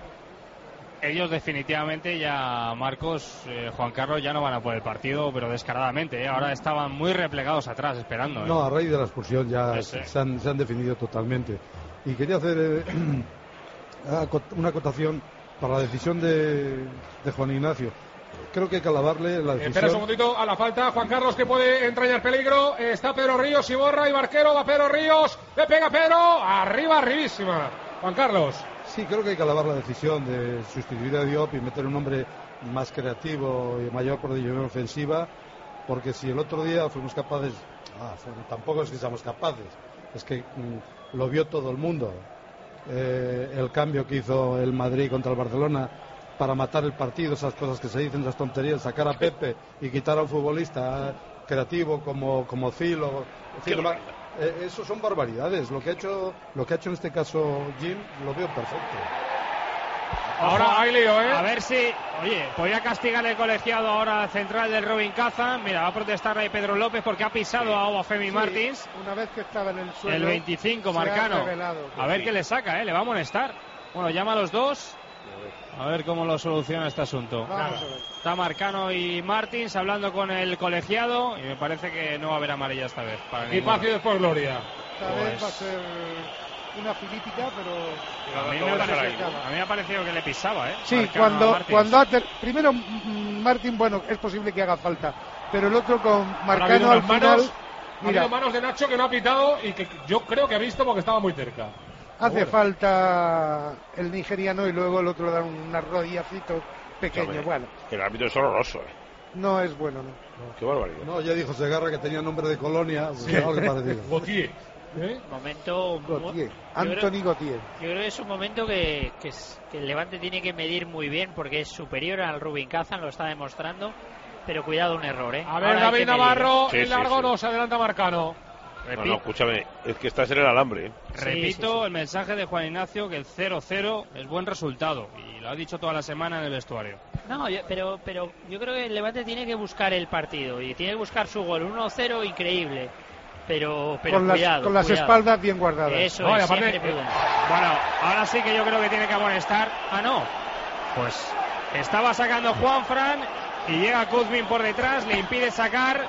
Ellos definitivamente ya, Marcos, eh, Juan Carlos, ya no van a por el partido, pero descaradamente, ¿eh? Ahora estaban muy replegados atrás, esperando. ¿eh? No, a raíz de la expulsión ya sí, sí. Se, han, se han definido totalmente. Y quería hacer eh, una acotación para la decisión de, de Juan Ignacio. Creo que hay que alabarle la decisión. Espera un segundito a la falta, Juan Carlos, que puede entrañar peligro. Está Pedro Ríos, Iborra y Barquero. Va Pedro Ríos, le pega Pedro, arriba, arribísima. Juan Carlos. Sí, creo que hay que alabar la decisión de sustituir a Diop y meter un hombre más creativo y mayor proyección ofensiva, porque si el otro día fuimos capaces, ah, tampoco es que seamos capaces, es que mm, lo vio todo el mundo. Eh, el cambio que hizo el Madrid contra el Barcelona para matar el partido, esas cosas que se dicen, esas tonterías, sacar a Pepe y quitar a un futbolista creativo como como Filo, eh, eso son barbaridades. Lo que ha hecho, lo que ha hecho en este caso Jim, lo veo perfecto. Ahora hay lío, ¿eh? A ver si, oye, podría castigar el colegiado ahora central del Rubin Kazan. Mira, va a protestar ahí Pedro López porque ha pisado sí. a Obafemi sí, Martins. Una vez que estaba en el suelo. El veinticinco, Marcano. A ver sí. qué le saca, ¿eh? Le va a molestar. Bueno, llama a los dos. A ver cómo lo soluciona este asunto. Está Marcano y Martins hablando con el colegiado y me parece que no va a haber amarilla esta vez. Para y paz y después gloria. Esta pues... vez va a ser una filítica, pero a mí, me parecido, a mí me ha parecido que le pisaba, ¿eh? Sí, Marcano cuando cuando ha ter... primero Martín, bueno, es posible que haga falta, pero el otro con Marcano al final, manos, mira, ha habido manos de Nacho que no ha pitado y que yo creo que ha visto porque estaba muy cerca. Hace bueno. falta el nigeriano y luego el otro le da un rodillacito pequeño. No, bueno, el árbitro es horroroso, ¿eh? No es bueno, no. no. Qué barbaridad. No, ya dijo Segarra que tenía nombre de colonia. Pues sí. Algo parecido. Gautier. ¿Eh? Momento. Gautier. Anthony Gautier. Yo creo que es un momento que, que, es, que el Levante tiene que medir muy bien porque es superior al Rubin Kazan, lo está demostrando. Pero cuidado, un error, ¿eh? A ver, Ahora David Navarro, sí, el largo sí, sí. no se adelanta Marcano. No, no, escúchame, es que estás en el alambre, ¿eh? Repito sí, sí, sí. el mensaje de Juan Ignacio, que el cero cero es buen resultado y lo ha dicho toda la semana en el vestuario. No, yo, pero pero yo creo que el Levante tiene que buscar el partido y tiene que buscar su gol. uno cero, increíble, pero, pero con cuidado. Las, con las cuidado. espaldas bien guardadas. Eso no, es, aparte, siempre eh, bueno, ahora sí que yo creo que tiene que amonestar. Ah, no, pues estaba sacando Juanfran y llega Kuzmin por detrás, le impide sacar.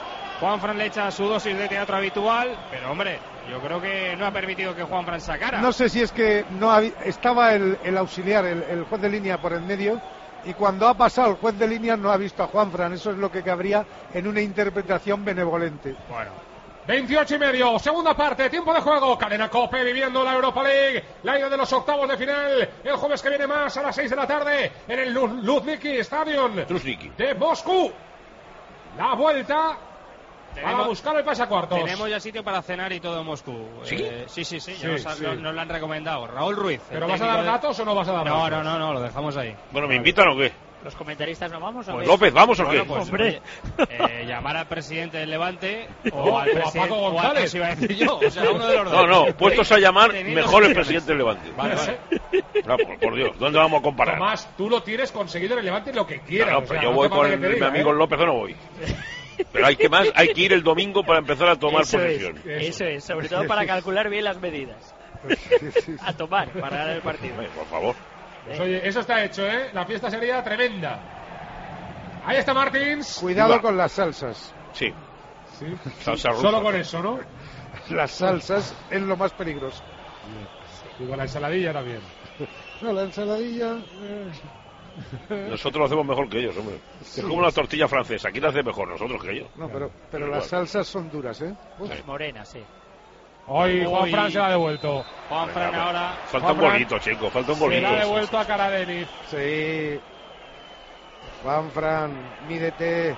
Juanfran le echa su dosis de teatro habitual, pero hombre, yo creo que no ha permitido que Juanfran sacara. No sé si es que no había, estaba el, el auxiliar, el, el juez de línea por en medio, y cuando ha pasado el juez de línea no ha visto a Juanfran. Eso es lo que cabría en una interpretación benevolente. Bueno. veintiocho y medio, segunda parte, tiempo de juego. Cadena COPE viviendo la Europa League, la ida de los octavos de final. El jueves que viene más a las seis de la tarde en el Luzhniki Stadium de Moscú. La vuelta tenemos, para buscar el pasacuartos. Tenemos ya sitio para cenar y todo en Moscú. ¿Sí? Eh, sí, sí, sí, sí, nos, sí. Nos, nos lo han recomendado. Raúl Ruiz. ¿Pero vas a dar datos de... o no vas a dar no, datos? No, no, no, lo dejamos ahí. Bueno, ¿me invitan o qué? ¿Los comentaristas no vamos o pues qué? López, ¿vamos o bueno, qué? Pues, hombre. Eh, llamar al presidente del Levante o, o al a presidente Paco González. O a, iba a decir yo, o sea, uno de los dos. No, no, puestos a llamar, Teniendo mejor el opciones. presidente del Levante. Vale, vale. No, por, por Dios, ¿dónde vamos a comparar? Tomás, tú lo tienes conseguido en el Levante lo que quieras. No, no, o pero sea, yo no voy te con falta el, que te mi diga, amigo ¿eh? López o no voy. Pero hay que más, hay que ir el domingo para empezar a tomar eso posesión. Es, eso es, sobre todo para calcular bien las medidas. A tomar para ganar el partido. Ay, por favor. Pues oye, eso está hecho, ¿eh? La fiesta sería tremenda. Ahí está Martins. Cuidado con las salsas. Sí. Sí. Salsa rusa. Solo con eso, ¿no? Las salsas es lo más peligroso. Y con la ensaladilla también. No, la ensaladilla... Eh... Nosotros lo hacemos mejor que ellos, hombre. Sí. Es como una tortilla francesa. ¿Quién la hace mejor, nosotros que ellos? No, pero, pero Igual. Las salsas son duras, ¿eh? Uf. Morena, sí. Hoy Juanfran se la ha devuelto. Juanfran ahora... Falta Juan un bolito, chico. Falta un bolito. Se la ha devuelto a Karadeniz. Sí. Juanfran, mídete.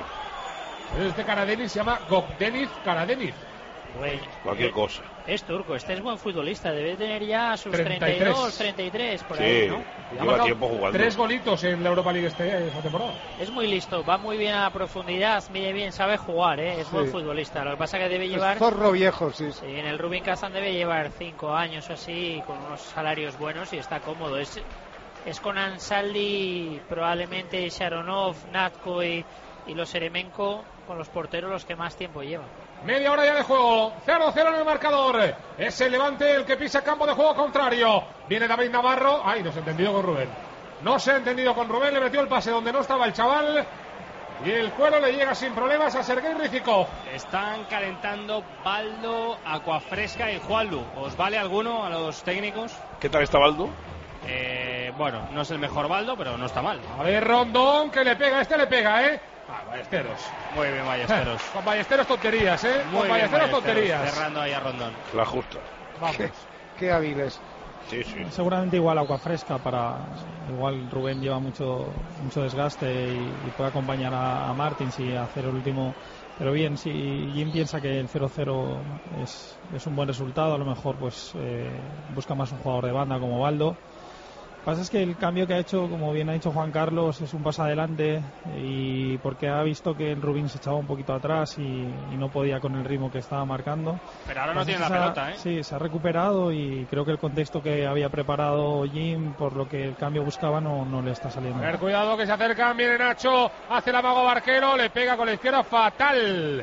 Sí. Este Karadeniz se llama Gokdeniz Karadeniz. Güey, Cualquier eh, cosa. Es turco, este es buen futbolista, debe tener ya sus treinta y tres. treinta y dos, treinta y tres, por Sí, ahí, ¿no? lleva tiempo jugando. Tres golitos en la Europa League este, esta temporada. Es muy listo, va muy bien a la profundidad, mide bien, sabe jugar, ¿eh? Es Sí. buen futbolista. Lo que pasa es que debe llevar... Es zorro viejo, sí. Sí, en el Rubin Kazan debe llevar cinco años o así, con unos salarios buenos y está cómodo. Es, es con Ansaldi, probablemente Sharonov, Natko y, y los Eremenko, con los porteros los que más tiempo llevan. Media hora ya de juego, cero cero en el marcador. Es el Levante el que pisa campo de juego contrario. Viene David Navarro. Ay, no se ha entendido con Rubén. No se ha entendido con Rubén, le metió el pase donde no estaba el chaval. Y el cuero le llega sin problemas a Sergei Rizikov. Están calentando Baldo, Acuafresca y Juanlu. ¿Os vale alguno a los técnicos? ¿Qué tal está Baldo? Eh, bueno, no es el mejor Baldo, pero no está mal. A ver, Rondón, que le pega, este le pega, ¿eh? Ah, Ballesteros. Muy bien, Ballesteros. Con Ballesteros tonterías, ¿eh? Muy Con bien, Ballesteros Ballesteros, tonterías. cerrando ahí a Rondón. La justa. Vamos. Qué, qué hábiles. Sí, sí. Seguramente igual agua fresca para... Igual Rubén lleva mucho mucho desgaste y, y puede acompañar a, a Martins y hacer el último... Pero bien, si Jim piensa que el cero cero es, es un buen resultado, a lo mejor pues eh, busca más un jugador de banda como Baldo. Lo que pasa es que el cambio que ha hecho, como bien ha dicho Juan Carlos, es un paso adelante y porque ha visto que el Rubin se echaba un poquito atrás y, y no podía con el ritmo que estaba marcando. Pero ahora no Entonces tiene la se ha- pelota, ¿eh? Sí, se ha recuperado y creo que el contexto que había preparado Jim, por lo que el cambio buscaba, no, no le está saliendo. A ver, cuidado que se acercan, viene Nacho, hace la mago Barquero, le pega con la izquierda fatal.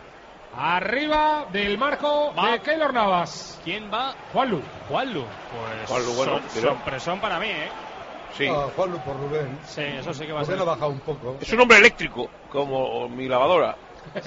Arriba del marco Va. de Keylor Navas. ¿Quién va? Juanlu. Juanlu. Pues Juanlu, bueno, sor- pero- sorpresón para mí, ¿eh? Sí. Ah, Juanlu por Rubén. Sí, eso sí que va a Rubén ser. ha bajado un poco. Es un hombre eléctrico, como mi lavadora.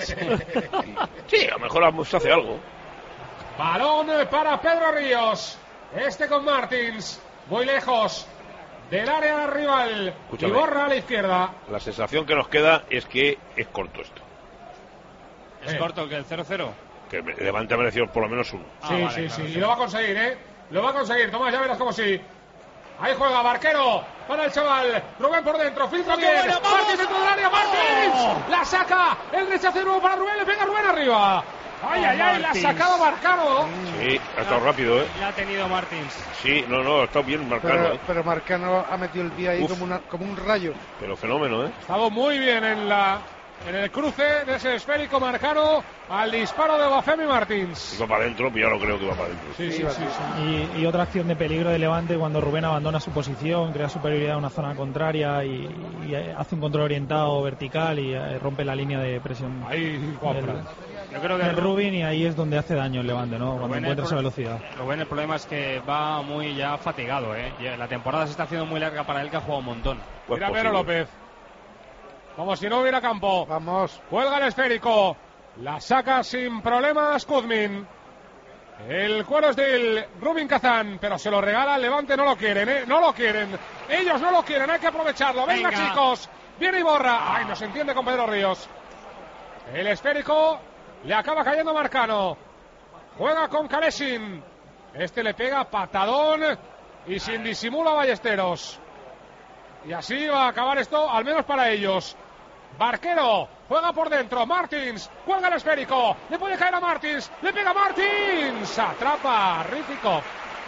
Sí, a lo mejor se hace algo. Balón para Pedro Ríos. Este con Martins. Muy lejos del área rival. Escúchame. Y borra a la izquierda. La sensación que nos queda es que es corto esto. ¿Es Eh. corto que el cero cero? Que me- Levante ha merecido por lo menos uno. Ah, Sí, vale, sí, claro, sí. sí. Y lo va a conseguir, ¿eh? Lo va a conseguir. Tomás, ya verás como sí. Ahí juega Barquero para el chaval. Rubén por dentro. Filtra ¡Qué bien. buena, vamos! Martins dentro del área. Martins. La saca. El rechazo de nuevo para Rubén. Le pega Rubén arriba. Ay, ay, ay. La ha Martins. sacado Marcano. Sí, ha estado rápido, ¿eh? Ya ha tenido Martins. Sí, no, no, ha estado bien marcado, Pero, ¿eh? pero Marcano ha metido el pie ahí Uf. como, una, como un rayo. Pero fenómeno, ¿eh? Ha estado muy bien en la en el cruce de ese esférico Marcano al disparo de Bafemi Martins. Iba para adentro, pero ya no creo que va para adentro. Sí, sí, sí, sí. Y, y otra acción de peligro de Levante cuando Rubén abandona su posición, crea superioridad en una zona contraria y, y hace un control orientado vertical y eh, rompe la línea de presión Ahí, Juanfran. Yo creo que del Rubin y ahí es donde hace daño el Levante, ¿no? Cuando Rubén, encuentra el esa pro- velocidad. Rubén, el problema es que va muy ya fatigado, ¿eh? Ya la temporada se está haciendo muy larga para él, que ha jugado un montón. Pues Mira posible. Pedro López. Como si no hubiera campo. Vamos. Cuelga el esférico. La saca sin problemas Kuzmin. El cuero es del Rubin Kazán, pero se lo regala el Levante, no lo quieren, ¿eh? No lo quieren. Ellos no lo quieren, hay que aprovecharlo. Venga, Venga. chicos. Viene Iborra. Ay, no se entiende con Pedro Ríos. El esférico le acaba cayendo Marcano. Juega con Kalesin. Este le pega patadón y sin disimulo a Ballesteros. Y así va a acabar esto, al menos para ellos. Barquero juega por dentro. Martins cuelga el esférico. Le puede caer a Martins. Le pega Martins. Atrapa a Rizikov.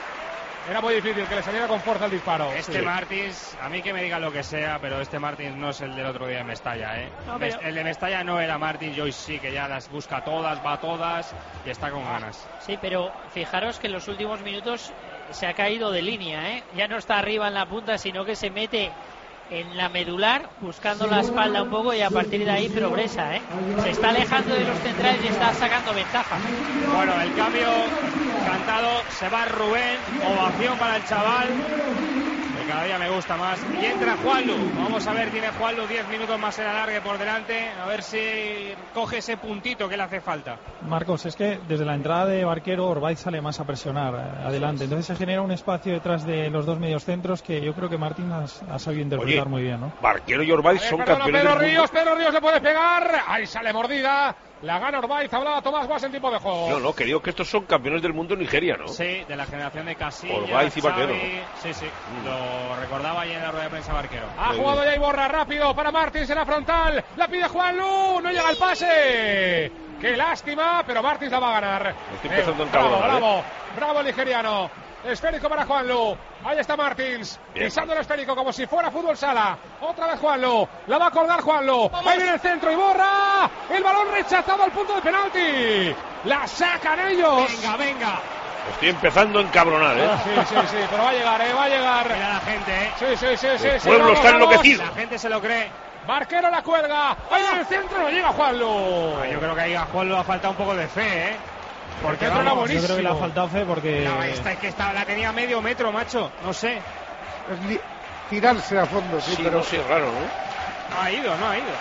Era muy difícil que le saliera con fuerza el disparo. Este sí. Martins, a mí que me diga lo que sea, pero este Martins no es el del otro día de Mestalla, ¿eh? No, pero... El de Mestalla no era Martins, y hoy sí que ya las busca todas, va a todas y está con ganas. Sí, pero fijaros que en los últimos minutos se ha caído de línea, ¿eh? Ya no está arriba en la punta, sino que se mete en la medular, buscando la espalda un poco y a partir de ahí progresa, ¿eh? Se está alejando de los centrales y está sacando ventaja. Bueno, el cambio cantado, se va Rubén, ovación para el chaval, que cada día me gusta más, y entra Juanlu. Vamos a ver, tiene Juanlu diez minutos más en alargue por delante, a ver si coge ese puntito que le hace falta. Marcos, es que desde la entrada de Barquero, Orbaiz sale más a presionar eh, adelante, entonces se genera un espacio detrás de los dos mediocentros que yo creo que Martín ha, ha sabido interpretar. Oye, muy bien, ¿no? Barquero y Orbaiz son perdona, campeones Pedro del Ríos, mundo. Pedro Ríos le puede pegar. Ahí sale mordida. La gana Orbaiz. Hablaba Tomás Guas en tiempo de juego. No, no, que digo que estos son campeones del mundo en Nigeria, ¿no? Sí, de la generación de Casillas, Orbaiz y Barquero. Xavi, sí, sí, mm. Lo recordaba ayer en la rueda de prensa Barquero. Ha sí, jugado ya Iborra rápido para Martins en la frontal. La pide Juanlu. No llega el pase. Qué lástima, pero Martins la va a ganar. Estoy empezando eh, en cabrón, bravo, bravo, ¿eh? bravo el nigeriano. Esférico para Juanlu. Ahí está Martins. Bien, pisando el esférico como si fuera fútbol sala. Otra vez Juanlu. La va a colgar Juanlu. Vamos. Ahí viene el centro y borra. El balón rechazado al punto de penalti. La sacan ellos. Venga, venga. Estoy empezando a encabronar, ¿eh? Sí, sí, sí. Pero va a llegar, ¿eh? Va a llegar. Mira la gente, ¿eh? Sí, sí, sí, sí. El sí, pueblo vamos, está vamos. enloquecido. La gente se lo cree. Barquero la cuelga. Ahí en el centro no llega Juanlu. Ah, yo creo que ahí a Juanlu ha faltado un poco de fe, ¿eh? Porque vamos, era buenísimo. Yo creo que le ha faltado fe porque... No, esta es que está, la tenía medio metro, macho. No sé. Es li- tirarse a fondo, sí, sí pero... No sé, raro, ¿no? No ha ido, no ha ido.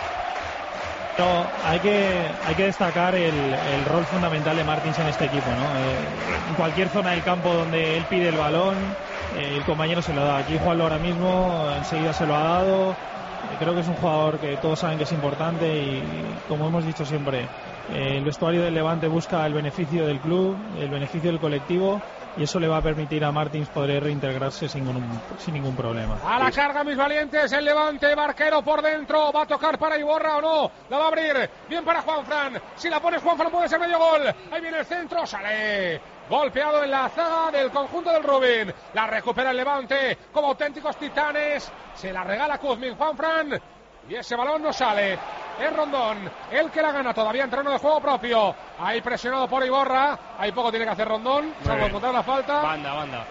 No, hay que hay que destacar el, el rol fundamental de Martins en este equipo, ¿no? Eh, en cualquier zona del campo donde él pide el balón, eh, el compañero se lo da. Aquí Juanlo ahora mismo enseguida se lo ha dado. Creo que es un jugador que todos saben que es importante y, como hemos dicho siempre, eh, el vestuario del Levante busca el beneficio del club, el beneficio del colectivo, y eso le va a permitir a Martins poder reintegrarse sin ningún, sin ningún problema. A la carga, mis valientes, el Levante. Barquero por dentro, va a tocar para Iborra o no, la va a abrir, bien para Juanfran, si la pones Juanfran puede ser medio gol. Ahí viene el centro, sale golpeado en la zaga del conjunto del Rubin. La recupera el Levante como auténticos titanes. Se la regala Kuzmin, Juanfran, y ese balón no sale. Es Rondón el que la gana todavía en terreno de juego propio. Ahí presionado por Iborra. Ahí poco tiene que hacer Rondón, salvo encontrar la falta. Banda, banda.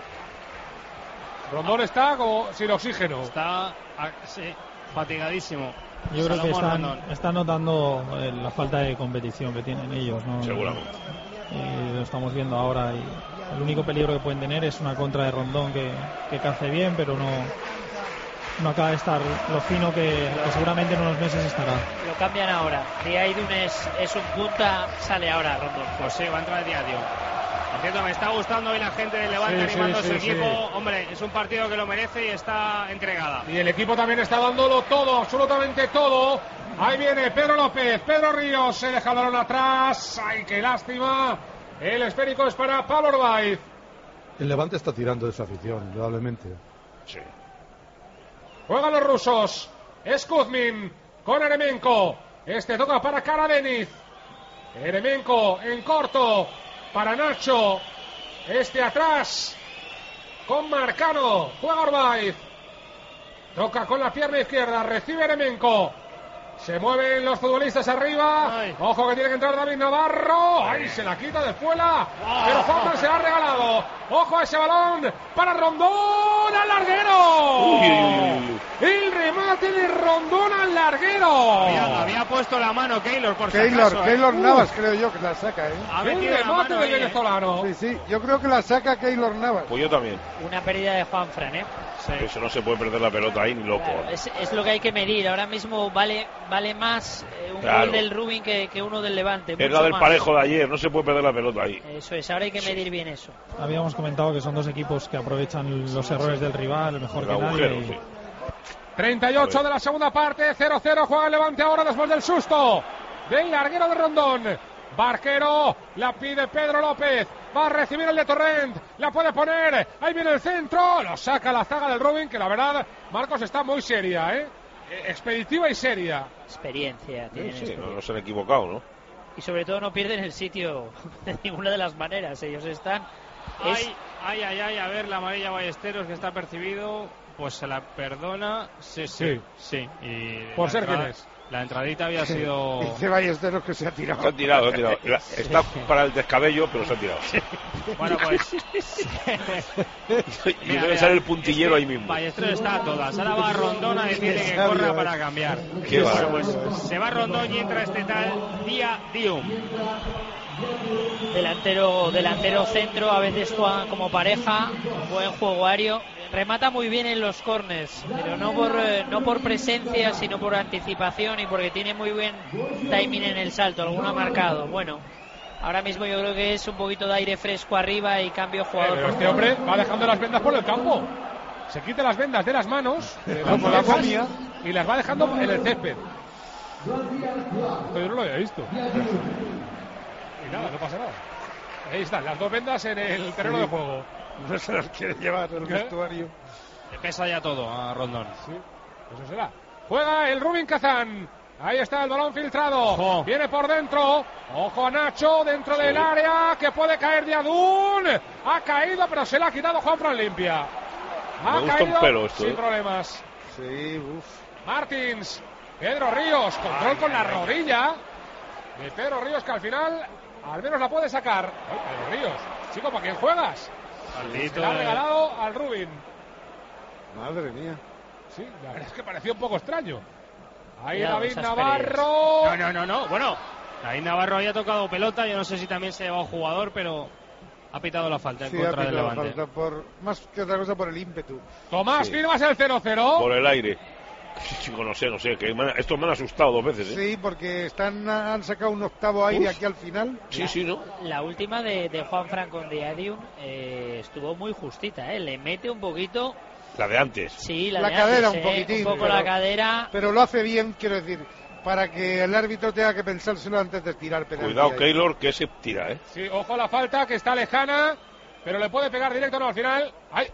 Rondón está como sin oxígeno. Está, sí, fatigadísimo. Yo creo que están, están notando eh, la falta de competición que tienen ellos, ¿no? Seguramente. Y lo estamos viendo ahora. Y el único peligro que pueden tener es una contra de Rondón que, que cace bien, pero no, no acaba de estar lo fino que, que seguramente en unos meses estará. Lo cambian ahora. Diaidun es, es un punta, sale ahora Rondón. Pues sí, va a entrar Diaidun. Por cierto, me está gustando hoy la gente del Levante sí, animando sí, a su sí, equipo. Sí. Hombre, es un partido que lo merece y está entregada. Y el equipo también está dándolo todo, absolutamente todo. Ahí viene Pedro López, Pedro Ríos, se deja el balón atrás. ¡Ay, qué lástima! El esférico es para Pablo Orbaiz. El Levante está tirando de su afición, indudablemente. Sí. Juegan los rusos. Es Kuzmin con Eremenko. Este toca para Karadeniz. Eremenko en corto para Nacho. Este atrás con Marcano. Juega Orbaiz. Toca con la pierna izquierda. Recibe Eremenko. Se mueven los futbolistas arriba. Ay. Ojo que tiene que entrar David Navarro. Ahí se la quita de Espuela. Oh. Pero Juanfran se la ha regalado. Ojo a ese balón para Rondón al larguero. Uy, uy, uy. El remate de Rondón al larguero. Había, había puesto la mano Keylor por si Keylor, acaso, Keylor ¿eh? Navas creo yo que la saca, ¿eh? Ha ¡Qué metido la remate mano del ahí, venezolano! Sí, sí, yo creo que la saca Keylor Navas. Pues yo también. Una pérdida de Juanfran, ¿eh? Sí. Eso no se puede perder la pelota ahí ni loco. Claro, es, es lo que hay que medir. Ahora mismo vale vale más eh, un Claro. gol del Rubin que, que uno del Levante. Es mucho la del más. Parejo de ayer, no se puede perder la pelota ahí. Eso es, ahora hay que medir bien eso. Habíamos comentado que son dos equipos que aprovechan los errores del rival mejor El que agujero, nadie. y- sí. treinta y ocho de la segunda parte, cero cero, juega el Levante ahora después del susto del larguero de Rondón. Barquero, la pide Pedro López, va a recibir el de Torrent, la puede poner, ahí viene el centro, lo saca la zaga del Rubin, que la verdad, Marcos, está muy seria, ¿eh? Expeditiva y seria. Experiencia, tienen Sí, experiencia. no, no se han equivocado, ¿no? Y sobre todo no pierden el sitio de ninguna de las maneras. Ellos están... Es... Ay, ay, ay, ay, a ver, la amarilla Ballesteros que está percibido, pues se la perdona. Sí, sí, sí. Y Por la ser entrada- quien es. La entradita había sido... Dice Ballesteros que se ha tirado. Se han tirado, se han tirado. La- Está para el descabello, pero se han tirado. Bueno, pues... Y debe ser el puntillero ahí mismo. Ballesteros está a todas. Ahora va Rondón a decirle que corra para cambiar. Qué Bueno, va. pues se va Rondón y entra este tal Día Dium. Delantero, delantero centro, a veces juegan como pareja, buen juego aéreo, remata muy bien en los corners, pero no por eh, no por presencia, sino por anticipación y porque tiene muy buen timing en el salto, alguno ha marcado. Bueno, ahora mismo yo creo que es un poquito de aire fresco arriba y cambio jugador. Pero por este hombre va dejando las vendas por el campo. Se quita las vendas de las manos, de las Como la muñecas, momia. y las va dejando en el césped. Esto yo no lo había visto. Y nada, no pasa nada. Ahí están, las dos vendas en el terreno de juego. No se las quiere llevar el ¿Qué? vestuario. Le pesa ya todo a Rondón. Sí, eso será. Juega el Rubin Kazán. Ahí está el balón filtrado. Ojo. Viene por dentro. Ojo a Nacho dentro Sí. del área. Que puede caer de Adún. Ha caído, pero se la ha quitado Juanfran limpia. Ha Me gusta caído un pelo esto, sin ¿eh? problemas. Sí, uff. Martins. Pedro Ríos. Control con la rodilla. De Pedro Ríos, que al final al menos la puede sacar. Ay, Pedro Ríos. Chico, ¿para quién juegas? Maldito Se la ha de- regalado al Rubin. Madre mía. Sí, la verdad es que pareció un poco extraño. Ahí Cuidado, David esas Navarro. No, no, no, no. Bueno, ahí Navarro había tocado pelota. Yo no sé si también se lleva un jugador, pero ha pitado la falta en Sí, ha contra del pitado Levante. falta por, más que otra cosa por el ímpetu. Tomás, Sí. firmas el cero cero. Por el aire. Chico, no sé, no sé. Que me han- estos me han asustado dos veces, ¿eh? Sí, porque están han sacado un octavo aire Uf. aquí al final. Sí, sí, ¿no? La última de, de Juanfran con Diadium eh, estuvo muy justita, ¿eh? Le mete un poquito, La de antes. sí, la, La de cadera antes, un ¿eh? poquitín, un poco pero- la cadera. Pero lo hace bien, quiero decir, para que el árbitro tenga que pensárselo antes de tirar penalti. Cuidado, ahí. Keylor, que se tira, ¿eh? Sí, ojo a la falta, que está lejana, pero le puede pegar directo, no, al final. ¡Ay!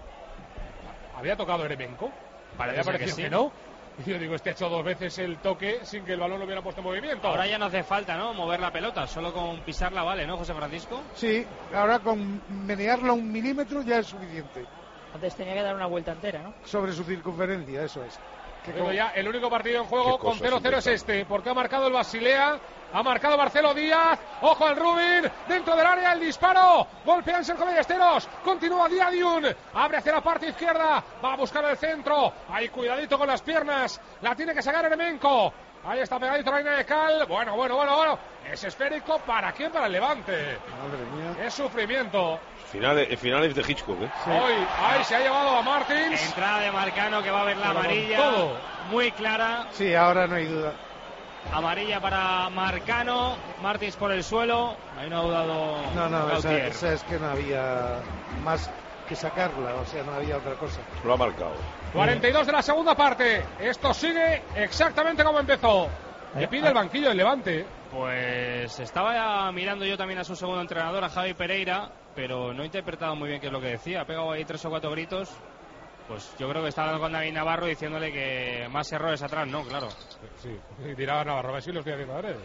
Había tocado Eremenko. Parece Había ser que parecido sí. que no. Y yo digo, este ha hecho dos veces el toque sin que el balón lo hubiera puesto en movimiento. Ahora ya no hace falta, ¿no? Mover la pelota. Solo con pisarla vale, ¿no, José Francisco? Sí, ahora con menearla un milímetro ya es suficiente. Antes tenía que dar una vuelta entera, ¿no? Sobre su circunferencia, eso es. Que Pero con- ya el único partido en juego Qué con cosas cero cero es inventan. este, porque ha marcado el Basilea, ha marcado Marcelo Díaz, ojo al Rubin, dentro del área el disparo, golpea Ansel con Ballesteros, continúa Diadiun, abre hacia la parte izquierda, va a buscar el centro, ahí cuidadito con las piernas, la tiene que sacar Eremenko, ahí está pegadito Reina de Cal, bueno, bueno, bueno, bueno, es esférico, ¿para quién? Para el Levante, Madre mía. es sufrimiento, Finales, finales de Hitchcock, ¿eh? hoy, ahí se ha llevado a Martins, Entrada de Marcano que va a ver la Pero con amarilla. todo. Muy clara. Sí, ahora no hay duda. Amarilla para Marcano. Martins por el suelo. Ahí no ha dudado No, no, esa, Gautier. esa es que no había más que sacarla, o sea, no había otra cosa. Lo ha marcado. cuarenta y dos de la segunda parte, esto sigue exactamente como empezó, le pide el banquillo del Levante. Pues estaba mirando yo también a su segundo entrenador, a Javi Pereira, pero no he interpretado muy bien qué es lo que decía. Ha pegado ahí tres o cuatro gritos. Pues yo creo que está hablando con David Navarro diciéndole que más errores atrás, no, claro. Sí, y dirá Navarro, a ver si lo estoy haciendo ahora.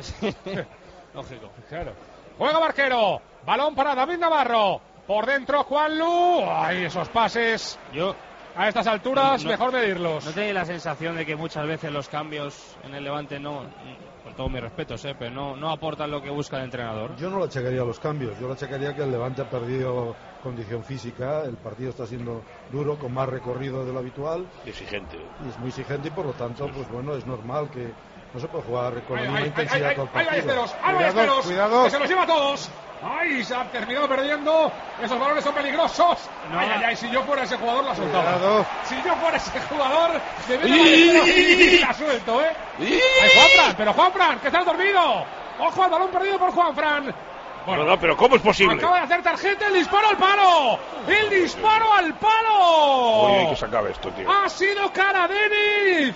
Lógico. Claro. Juega Barquero, balón para David Navarro, por dentro Juanlu, ay, esos pases. Yo, A estas alturas, no, mejor medirlos. ¿No tenéis la sensación de que muchas veces los cambios en el Levante no, con todos mis respetos, ¿eh? pero no, no aportan lo que busca el entrenador? Yo no lo achacaría a los cambios, yo lo achacaría que el Levante ha perdido condición física, el partido está siendo duro, con más recorrido de lo habitual. Exigente. Y es muy exigente y por lo tanto, pues bueno, es normal que no se puede jugar con la misma Ay, intensidad ay, todo el ay, partido. Ballesteros, ¡ay, Ballesteros! Cuidado. ¡Que se los lleva a todos! ¡Ay, se han terminado perdiendo! ¡Esos balones son peligrosos! No. ¡Ay, ay, ay! Si yo fuera ese jugador, la soltaba. Cuidado. Si yo fuera ese jugador, de verdad la suelto, ¿eh? ¡Ay, Juanfran! ¡Pero Juanfran, que estás dormido! ¡Ojo al balón perdido por Juanfran! Bueno, no, no, pero ¿cómo es posible? Acaba de hacer tarjeta, el disparo al palo. El disparo al palo. Oye, que se acabe esto, tío. Ha sido Karadeniz.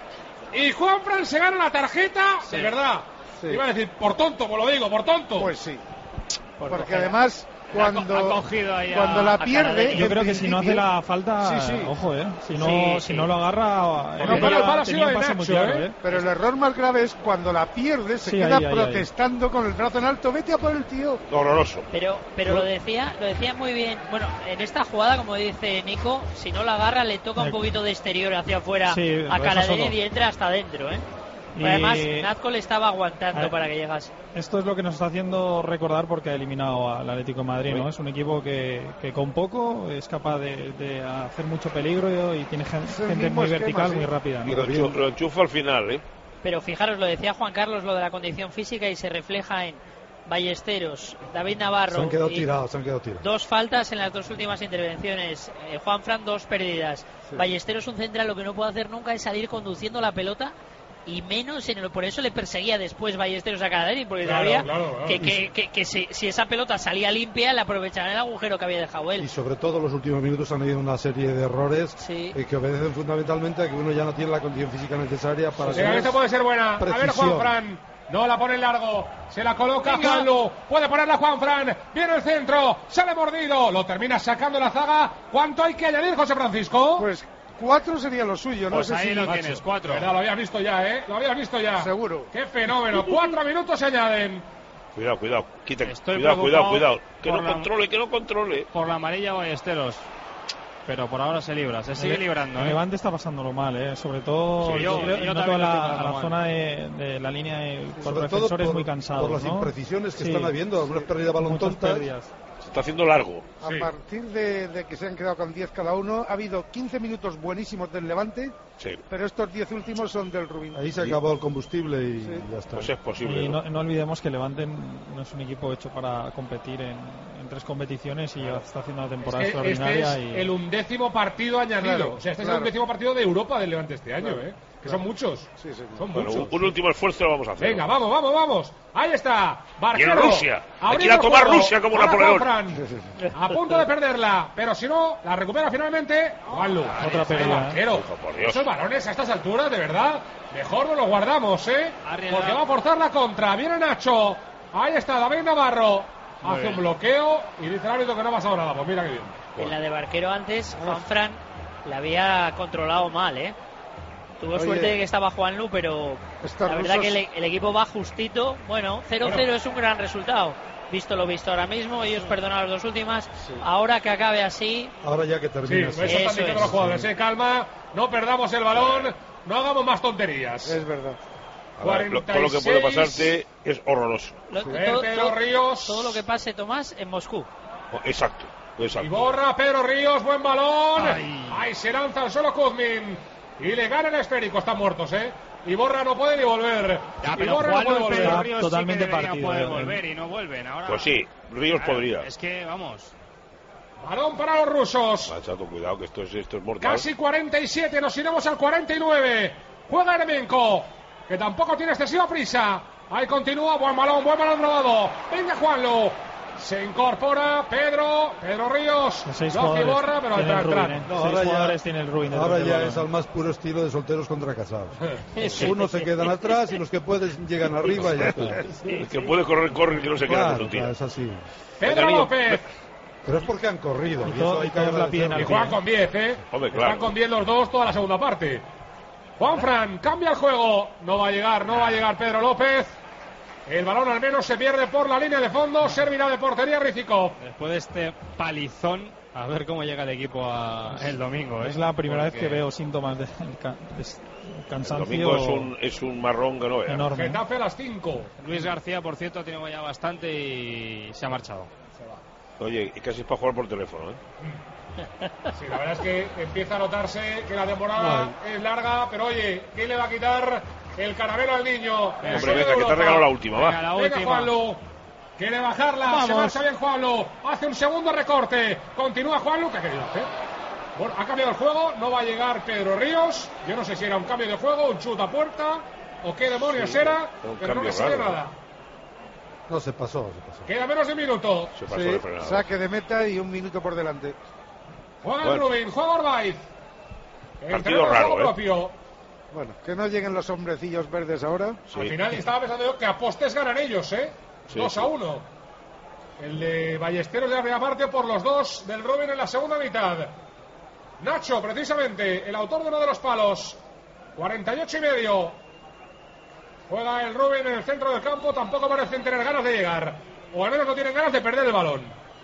Y Juanfran se gana la tarjeta, Sí. de verdad. Sí. Iba a decir, por tonto, pues lo digo, por tonto. Pues sí. Por Porque coger. además, cuando, Ha cogido ahí a- cuando la a pierde. Karadeniz. Yo en creo que si no hace principio- la falta, Sí, sí. ojo, eh. Si no, Sí, si sí. no lo agarra, No, pero el palo ha sido tenía un de pase muy Nacho, claro, ¿eh? eh. Pero el error más grave es cuando la pierde, se Sí, queda ahí, ahí, protestando con el brazo en alto. Vete a por el tío. Horroroso. Pero, pero lo decía, lo decía muy bien. Bueno, en esta jugada, como dice Nico, si no la agarra, le toca un Eh, poquito de exterior hacia afuera sí, a eso Karadeniz solo. y entra hasta adentro, ¿eh? Y- Pero además, Nazco le estaba aguantando A ver. para que llegase. Esto es lo que nos está haciendo recordar porque ha eliminado al Atlético de Madrid, ¿no? Es un equipo que, que con poco es capaz de, de hacer mucho peligro y tiene gen- Es el gente mismo muy esquema, vertical, sí. muy rápida, ¿no? Y lo, enchu- lo enchufa al final, ¿eh? Pero fijaros, lo decía Juan Carlos, lo de la condición física y se refleja en Ballesteros, David Navarro. Se han quedado y tirados, se han quedado tirados. Dos faltas en las dos últimas intervenciones. Eh, Juanfran, dos pérdidas. Sí. Ballesteros, un central, lo que no puede hacer nunca es salir conduciendo la pelota. Y menos en el, por eso le perseguía después Ballesteros a Karadeniz, porque Claro, sabía claro, claro. que, que, que, que si, si esa pelota salía limpia, le aprovechaban el agujero que había dejado él. Y sobre todo los últimos minutos han habido una serie de errores Sí. eh, que obedecen fundamentalmente a que uno ya no tiene la condición física necesaria para Venga, ser esta puede ser buena. A ver, precisión. Juanfran. No la pone en largo. Se la coloca Venga. Juanlu. Puede ponerla Juanfran. Viene el centro. Sale mordido. Lo termina sacando la zaga. ¿Cuánto hay que añadir, José Francisco? Pues cuatro sería lo suyo. No Pues sé ahí si lo tienes, cuatro. Verdad, lo habías visto ya, ¿eh? Lo habías visto ya. Seguro. Qué fenómeno. Cuatro minutos se añaden. Cuidado, cuidado. Quita, Estoy cuidado, cuidado, preocupado cuidado. Que por no la- controle, que no controle. Por la amarilla Ballesteros. Pero por ahora se libra, se sigue El- librando. El ¿eh? Levante está pasándolo mal, ¿eh? Sobre todo Sí, yo, yo- creo- yo noto también lo la, estoy pasando la mal. zona de, de la línea de cuatro sobre todo defensores por, muy cansados, por las ¿no? imprecisiones que Sí. están habiendo, algunas pérdidas de balón Muchas tontas. pérdidas. Se está haciendo largo. A Sí. partir de, de que se han quedado con diez cada uno, ha habido quince minutos buenísimos del Levante, Sí. pero estos diez últimos son del Rubín. Ahí se acabó el combustible y Sí. ya está. Pues es posible. Y ¿no? no, no olvidemos que Levante no es un equipo hecho para competir en, en tres competiciones y ya está haciendo una Es temporada que este extraordinaria. es y... el undécimo partido añadido. Claro, o sea, este es claro. el undécimo partido de Europa del Levante este año, Claro, ¿eh? Que claro. son muchos. Sí, sí. Son Bueno, un, muchos. un último esfuerzo lo vamos a hacer. Venga, vamos, vamos, vamos. Ahí está. Barquero. Y en Rusia. Hay Abriendo que ir a el tomar juego Rusia como para Napoleón. Juanfran. A punto de perderla. Pero si no, la recupera finalmente. Juanlu. Otra Ahí, pérdida, Barquero. Ojo, por Dios. Esos balones a estas alturas, de verdad. Mejor no los guardamos, ¿eh? Arriba. Porque va a forzar la contra. Viene Nacho. Ahí está David Navarro. Muy Hace bien. un bloqueo y dice el árbitro que no ha pasado nada. Pues mira qué bien. En la de Barquero antes, Juanfran la había controlado mal, ¿eh? Tuvo Oye, suerte de que estaba Juanlu, pero estos la verdad rusos- que el, el equipo va justito. Bueno, cero cero Bueno. es un gran resultado. Visto lo visto ahora mismo, ellos perdonaron las dos últimas. Sí. Ahora que acabe así, Ahora ya que Sí, termina. eso sí. están Eso diciendo es. los jugadores. Eh, calma, no perdamos el balón, no hagamos más tonterías. Es verdad. A ver, lo- todo lo que puede pasarte es horroroso. lo- Sí. todo, Pedro todo- Ríos. todo lo que pase, Tomás, en Moscú. Oh, Exacto, Y exacto. borra Pedro Ríos, buen balón. Ay. Ahí se lanza al suelo Kuzmin. Y le gana el esférico, están muertos, ¿eh? Y Borra no puede ni volver. Ya, y pero Borra no Juan puede Luis volver. Pedro Ríos Totalmente sí que debería partido, poder eh. volver y no vuelven. Ahora, Pues sí, Ríos Claro, podría. Es que, vamos. Balón para los rusos. Ah, chato, cuidado que esto es, esto es mortal. Casi cuarenta y siete, nos iremos al cuarenta y nueve. Juega Eremenko, que tampoco tiene excesiva prisa. Ahí continúa, buen balón, buen balón robado. Venga Juanlo. Se incorpora Pedro, Pedro Ríos. Los seis Lo hace jugadores Borra, pero tiene al el Rubin, track, ¿eh? track. No, Seis ahora ya- jugadores tiene el Rubin detrás Ahora del ya balón. es al más puro estilo de solteros contra casados. Sí. Unos se quedan atrás y los que pueden llegan arriba y ya está. El que puede correr, corre, el que no se queda Claro, con su claro, tira. es así. Pedro Venga, niño. López. Pero es porque han corrido. Y Y todo- eso hay y que todos la piden agradecerlo. Y al juegan pie. con diez, ¿eh? Hombre, Están claro. con diez los dos toda la segunda parte. Juanfran, cambia el juego. No va a llegar, no va a llegar Pedro López. El balón al menos se pierde por la línea de fondo. Servirá de portería Rizikov. Después de este palizón, a ver cómo llega el equipo a el domingo. ¿eh? Es la primera Porque... vez que veo síntomas de, ca- de cansancio. El domingo es un, es un marrón que no era. Enorme. Getafe a las cinco. Luis García, por cierto, ha tenido ya bastante y se ha marchado. Se va. Oye, y casi es para jugar por teléfono, ¿eh? Sí, la verdad es que empieza a notarse que la temporada no. es larga, pero oye, ¿quién le va a quitar el caramelo al niño? Hombre, venga, que te ha regalado la última, va. Venga, la Venga, última. Juanlu. Quiere bajarla, Vamos. se marcha bien Juanlu. Hace un segundo recorte. Continúa Juanlu, ¿qué ha querido hacer? Bueno, ha cambiado el juego, no va a llegar Pedro Ríos. Yo no sé si era un cambio de juego, un chut a puerta o qué demonios Sí, era, un pero no cambio le sirve raro. nada. No, se pasó, se pasó. Queda menos de un minuto. Se pasó Sí, de frenada. saque de meta y un minuto por delante. Juega el Bueno. Rubin, juega Orbaiz. El Partido terreno de raro, juego ¿eh? propio. Bueno, que no lleguen los hombrecillos verdes ahora. Sí. Al final estaba pensando yo que a postes ganan ellos, ¿eh? Sí, dos sí. a uno. El de Ballesteros de la primera parte por los dos del Rubin en la segunda mitad. Nacho, precisamente, el autor de uno de los palos. cuarenta y ocho y medio. Juega el Rubin en el centro del campo. Tampoco parecen tener ganas de llegar. O al menos no tienen ganas de perder el balón.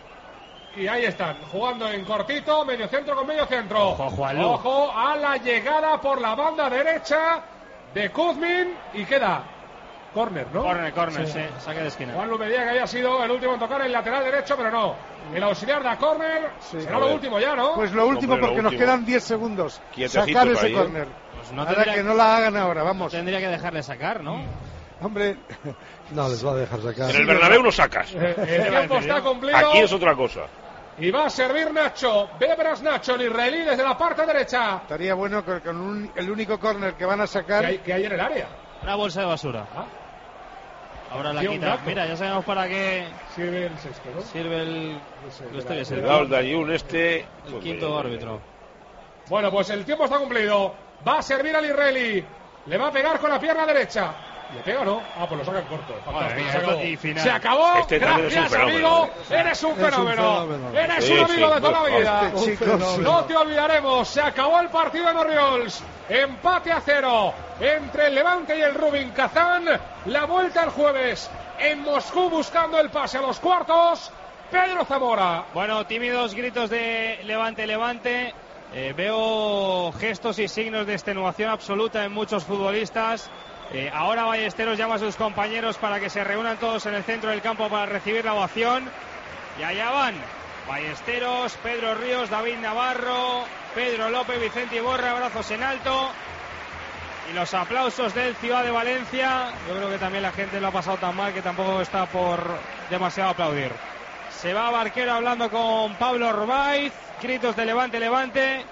Y ahí están, jugando en cortito, medio centro con medio centro. Ojo, Juanlu. Ojo a la llegada por la banda derecha de Kuzmin. Y queda córner, ¿no? Corner, corner, sí. Sí. Saque de esquina. Juan Lumedía, que había sido el último en tocar el lateral derecho, pero no. El auxiliar da córner. Sí. Será A lo ver. último ya, ¿no? Pues lo último, Hombre, lo porque nos último. quedan diez segundos. Quietecitos Sacar ese ahí, ¿eh? córner. Pues no Ahora tendría, que no la hagan ahora, vamos. tendría que dejarle sacar, ¿no? Hombre, No, les va a dejar sacar. En el Bernabéu no sacas. Eh, el tiempo está cumplido. Aquí es otra cosa. Y va a servir Nacho. Bebras Nacho, el israelí, desde la parte derecha. estaría bueno que con un- el único córner que van a sacar. Que hay, que hay en el área. Una bolsa de basura. Ah, Ahora la Y un quita. gato. Mira, ya sabemos para qué sirve el sexto, ¿no? sirve el, Ese, lo de estoy la- ese, el, Cuidado el Dayun este. el quinto árbitro. Bueno, pues el tiempo está cumplido. Va a servir al israelí. Le va a pegar con la pierna derecha. ¿Le pega o no? Ah, pues lo saca en corto. Fantástico, Madre se mía, acabó. y final. Se acabó. Este también es un Gracias, fenómeno, amigo. ¿eh? Eres un Es un fenómeno. fenómeno. Eres Sí, un sí, amigo de toda la pues, vida. Este chico, fenómeno. No te olvidaremos. Se acabó el partido en Oriols. Empate a cero entre el Levante y el Rubin Kazán. La vuelta el jueves en Moscú buscando el pase a los cuartos. Pedro Zamora. Bueno, tímidos gritos de Levante, Levante. Eh, veo gestos y signos de extenuación absoluta en muchos futbolistas. Eh, ahora Ballesteros llama a sus compañeros para que se reúnan todos en el centro del campo para recibir la ovación. Y allá van Ballesteros, Pedro Ríos, David Navarro, Pedro López, Vicente Iborra, brazos en alto. Y los aplausos del Ciudad de Valencia. Yo creo que también la gente lo ha pasado tan mal que tampoco está por demasiado aplaudir. Se va Barquero hablando con Pablo Orbaiz. Gritos de Levante, Levante.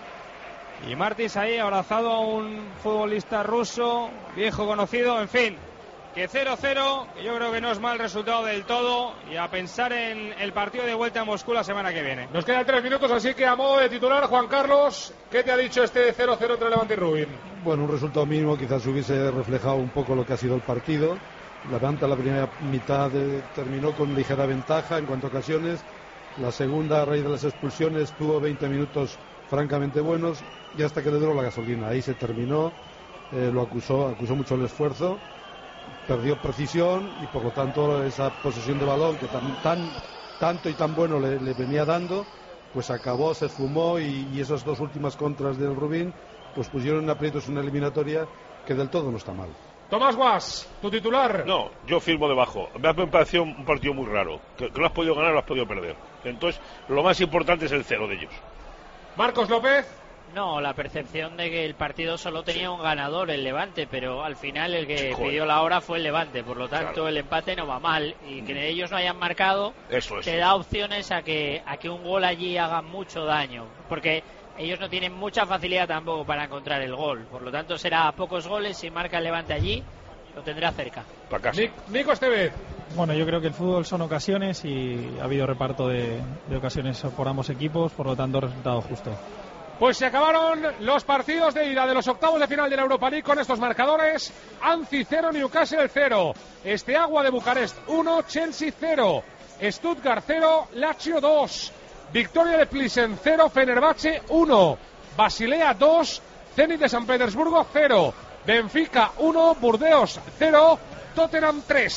Y Martins ahí abrazado a un futbolista ruso, viejo conocido, en fin. Que cero cero, que yo creo que no es mal resultado del todo. Y a pensar en el partido de vuelta a Moscú la semana que viene. Nos quedan tres minutos, así que a modo de titular, Juan Carlos, ¿qué te ha dicho este cero cero entre Levante y Rubin? Bueno, un resultado mínimo, quizás hubiese reflejado un poco lo que ha sido el partido. Levante la primera mitad eh, terminó con ligera ventaja en cuanto a ocasiones. La segunda, a raíz de las expulsiones, tuvo veinte minutos francamente buenos y hasta que le duró la gasolina. Ahí se terminó, eh, lo acusó, acusó mucho el esfuerzo, perdió precisión y por lo tanto esa posesión de balón que tan, tan tanto y tan bueno le, le venía dando, pues acabó, se esfumó y, y esas dos últimas contras del Rubin pues pusieron en aprietos una eliminatoria que del todo no está mal. Tomás Guas, tu titular. No, yo firmo debajo. Me ha parecido un partido muy raro. Que, que lo has podido ganar, lo has podido perder. Entonces, lo más importante es el cero de ellos. Marcos López. No, la percepción de que el partido solo tenía un ganador, el Levante, pero al final el que Joder. pidió la hora fue el Levante, por lo tanto Claro. el empate no va mal y que ellos no hayan marcado Eso es. te da opciones a que a que un gol allí haga mucho daño, porque ellos no tienen mucha facilidad tampoco para encontrar el gol, por lo tanto será a pocos goles. Si marca el Levante allí lo tendrá cerca. Para casa. Nic- Nico Estevez. Bueno, yo creo que el fútbol son ocasiones y ha habido reparto de, de ocasiones por ambos equipos, por lo tanto resultado justo. Pues se acabaron los partidos de ida de los octavos de final de la Europa League con estos marcadores. Anzi cero, Newcastle cero, Steaua de Bucarest uno, Chelsea cero, Stuttgart cero, Lazio dos, Victoria de Plzen cero, Fenerbahce uno, Basilea dos, Zenit de San Petersburgo cero, Benfica uno, Burdeos cero, Tottenham tres.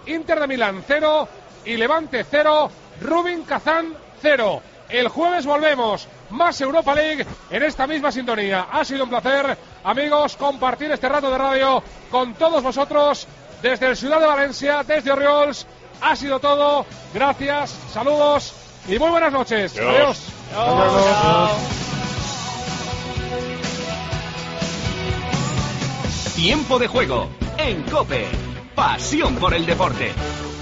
Inter de Milán cero y Levante cero, Rubin Kazán cero. El jueves volvemos, más Europa League en esta misma sintonía. Ha sido un placer, amigos, compartir este rato de radio con todos vosotros desde el Ciudad de Valencia, desde Orriols. Ha sido todo, gracias, saludos y muy buenas noches. Adiós. Adiós. Adiós. Tiempo de juego en COPE. Pasión por el deporte.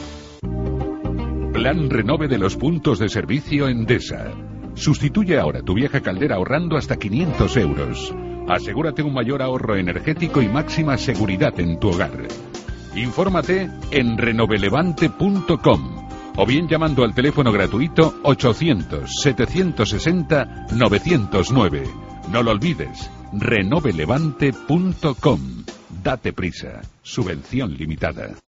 Plan Renove de los puntos de servicio Endesa. Sustituye ahora tu vieja caldera ahorrando hasta quinientos euros. Asegúrate un mayor ahorro energético y máxima seguridad en tu hogar. Infórmate en renovelevante punto com o bien llamando al teléfono gratuito ochocientos, setecientos sesenta, novecientos nueve. No lo olvides, renovelevante punto com. Date prisa. Subvención limitada.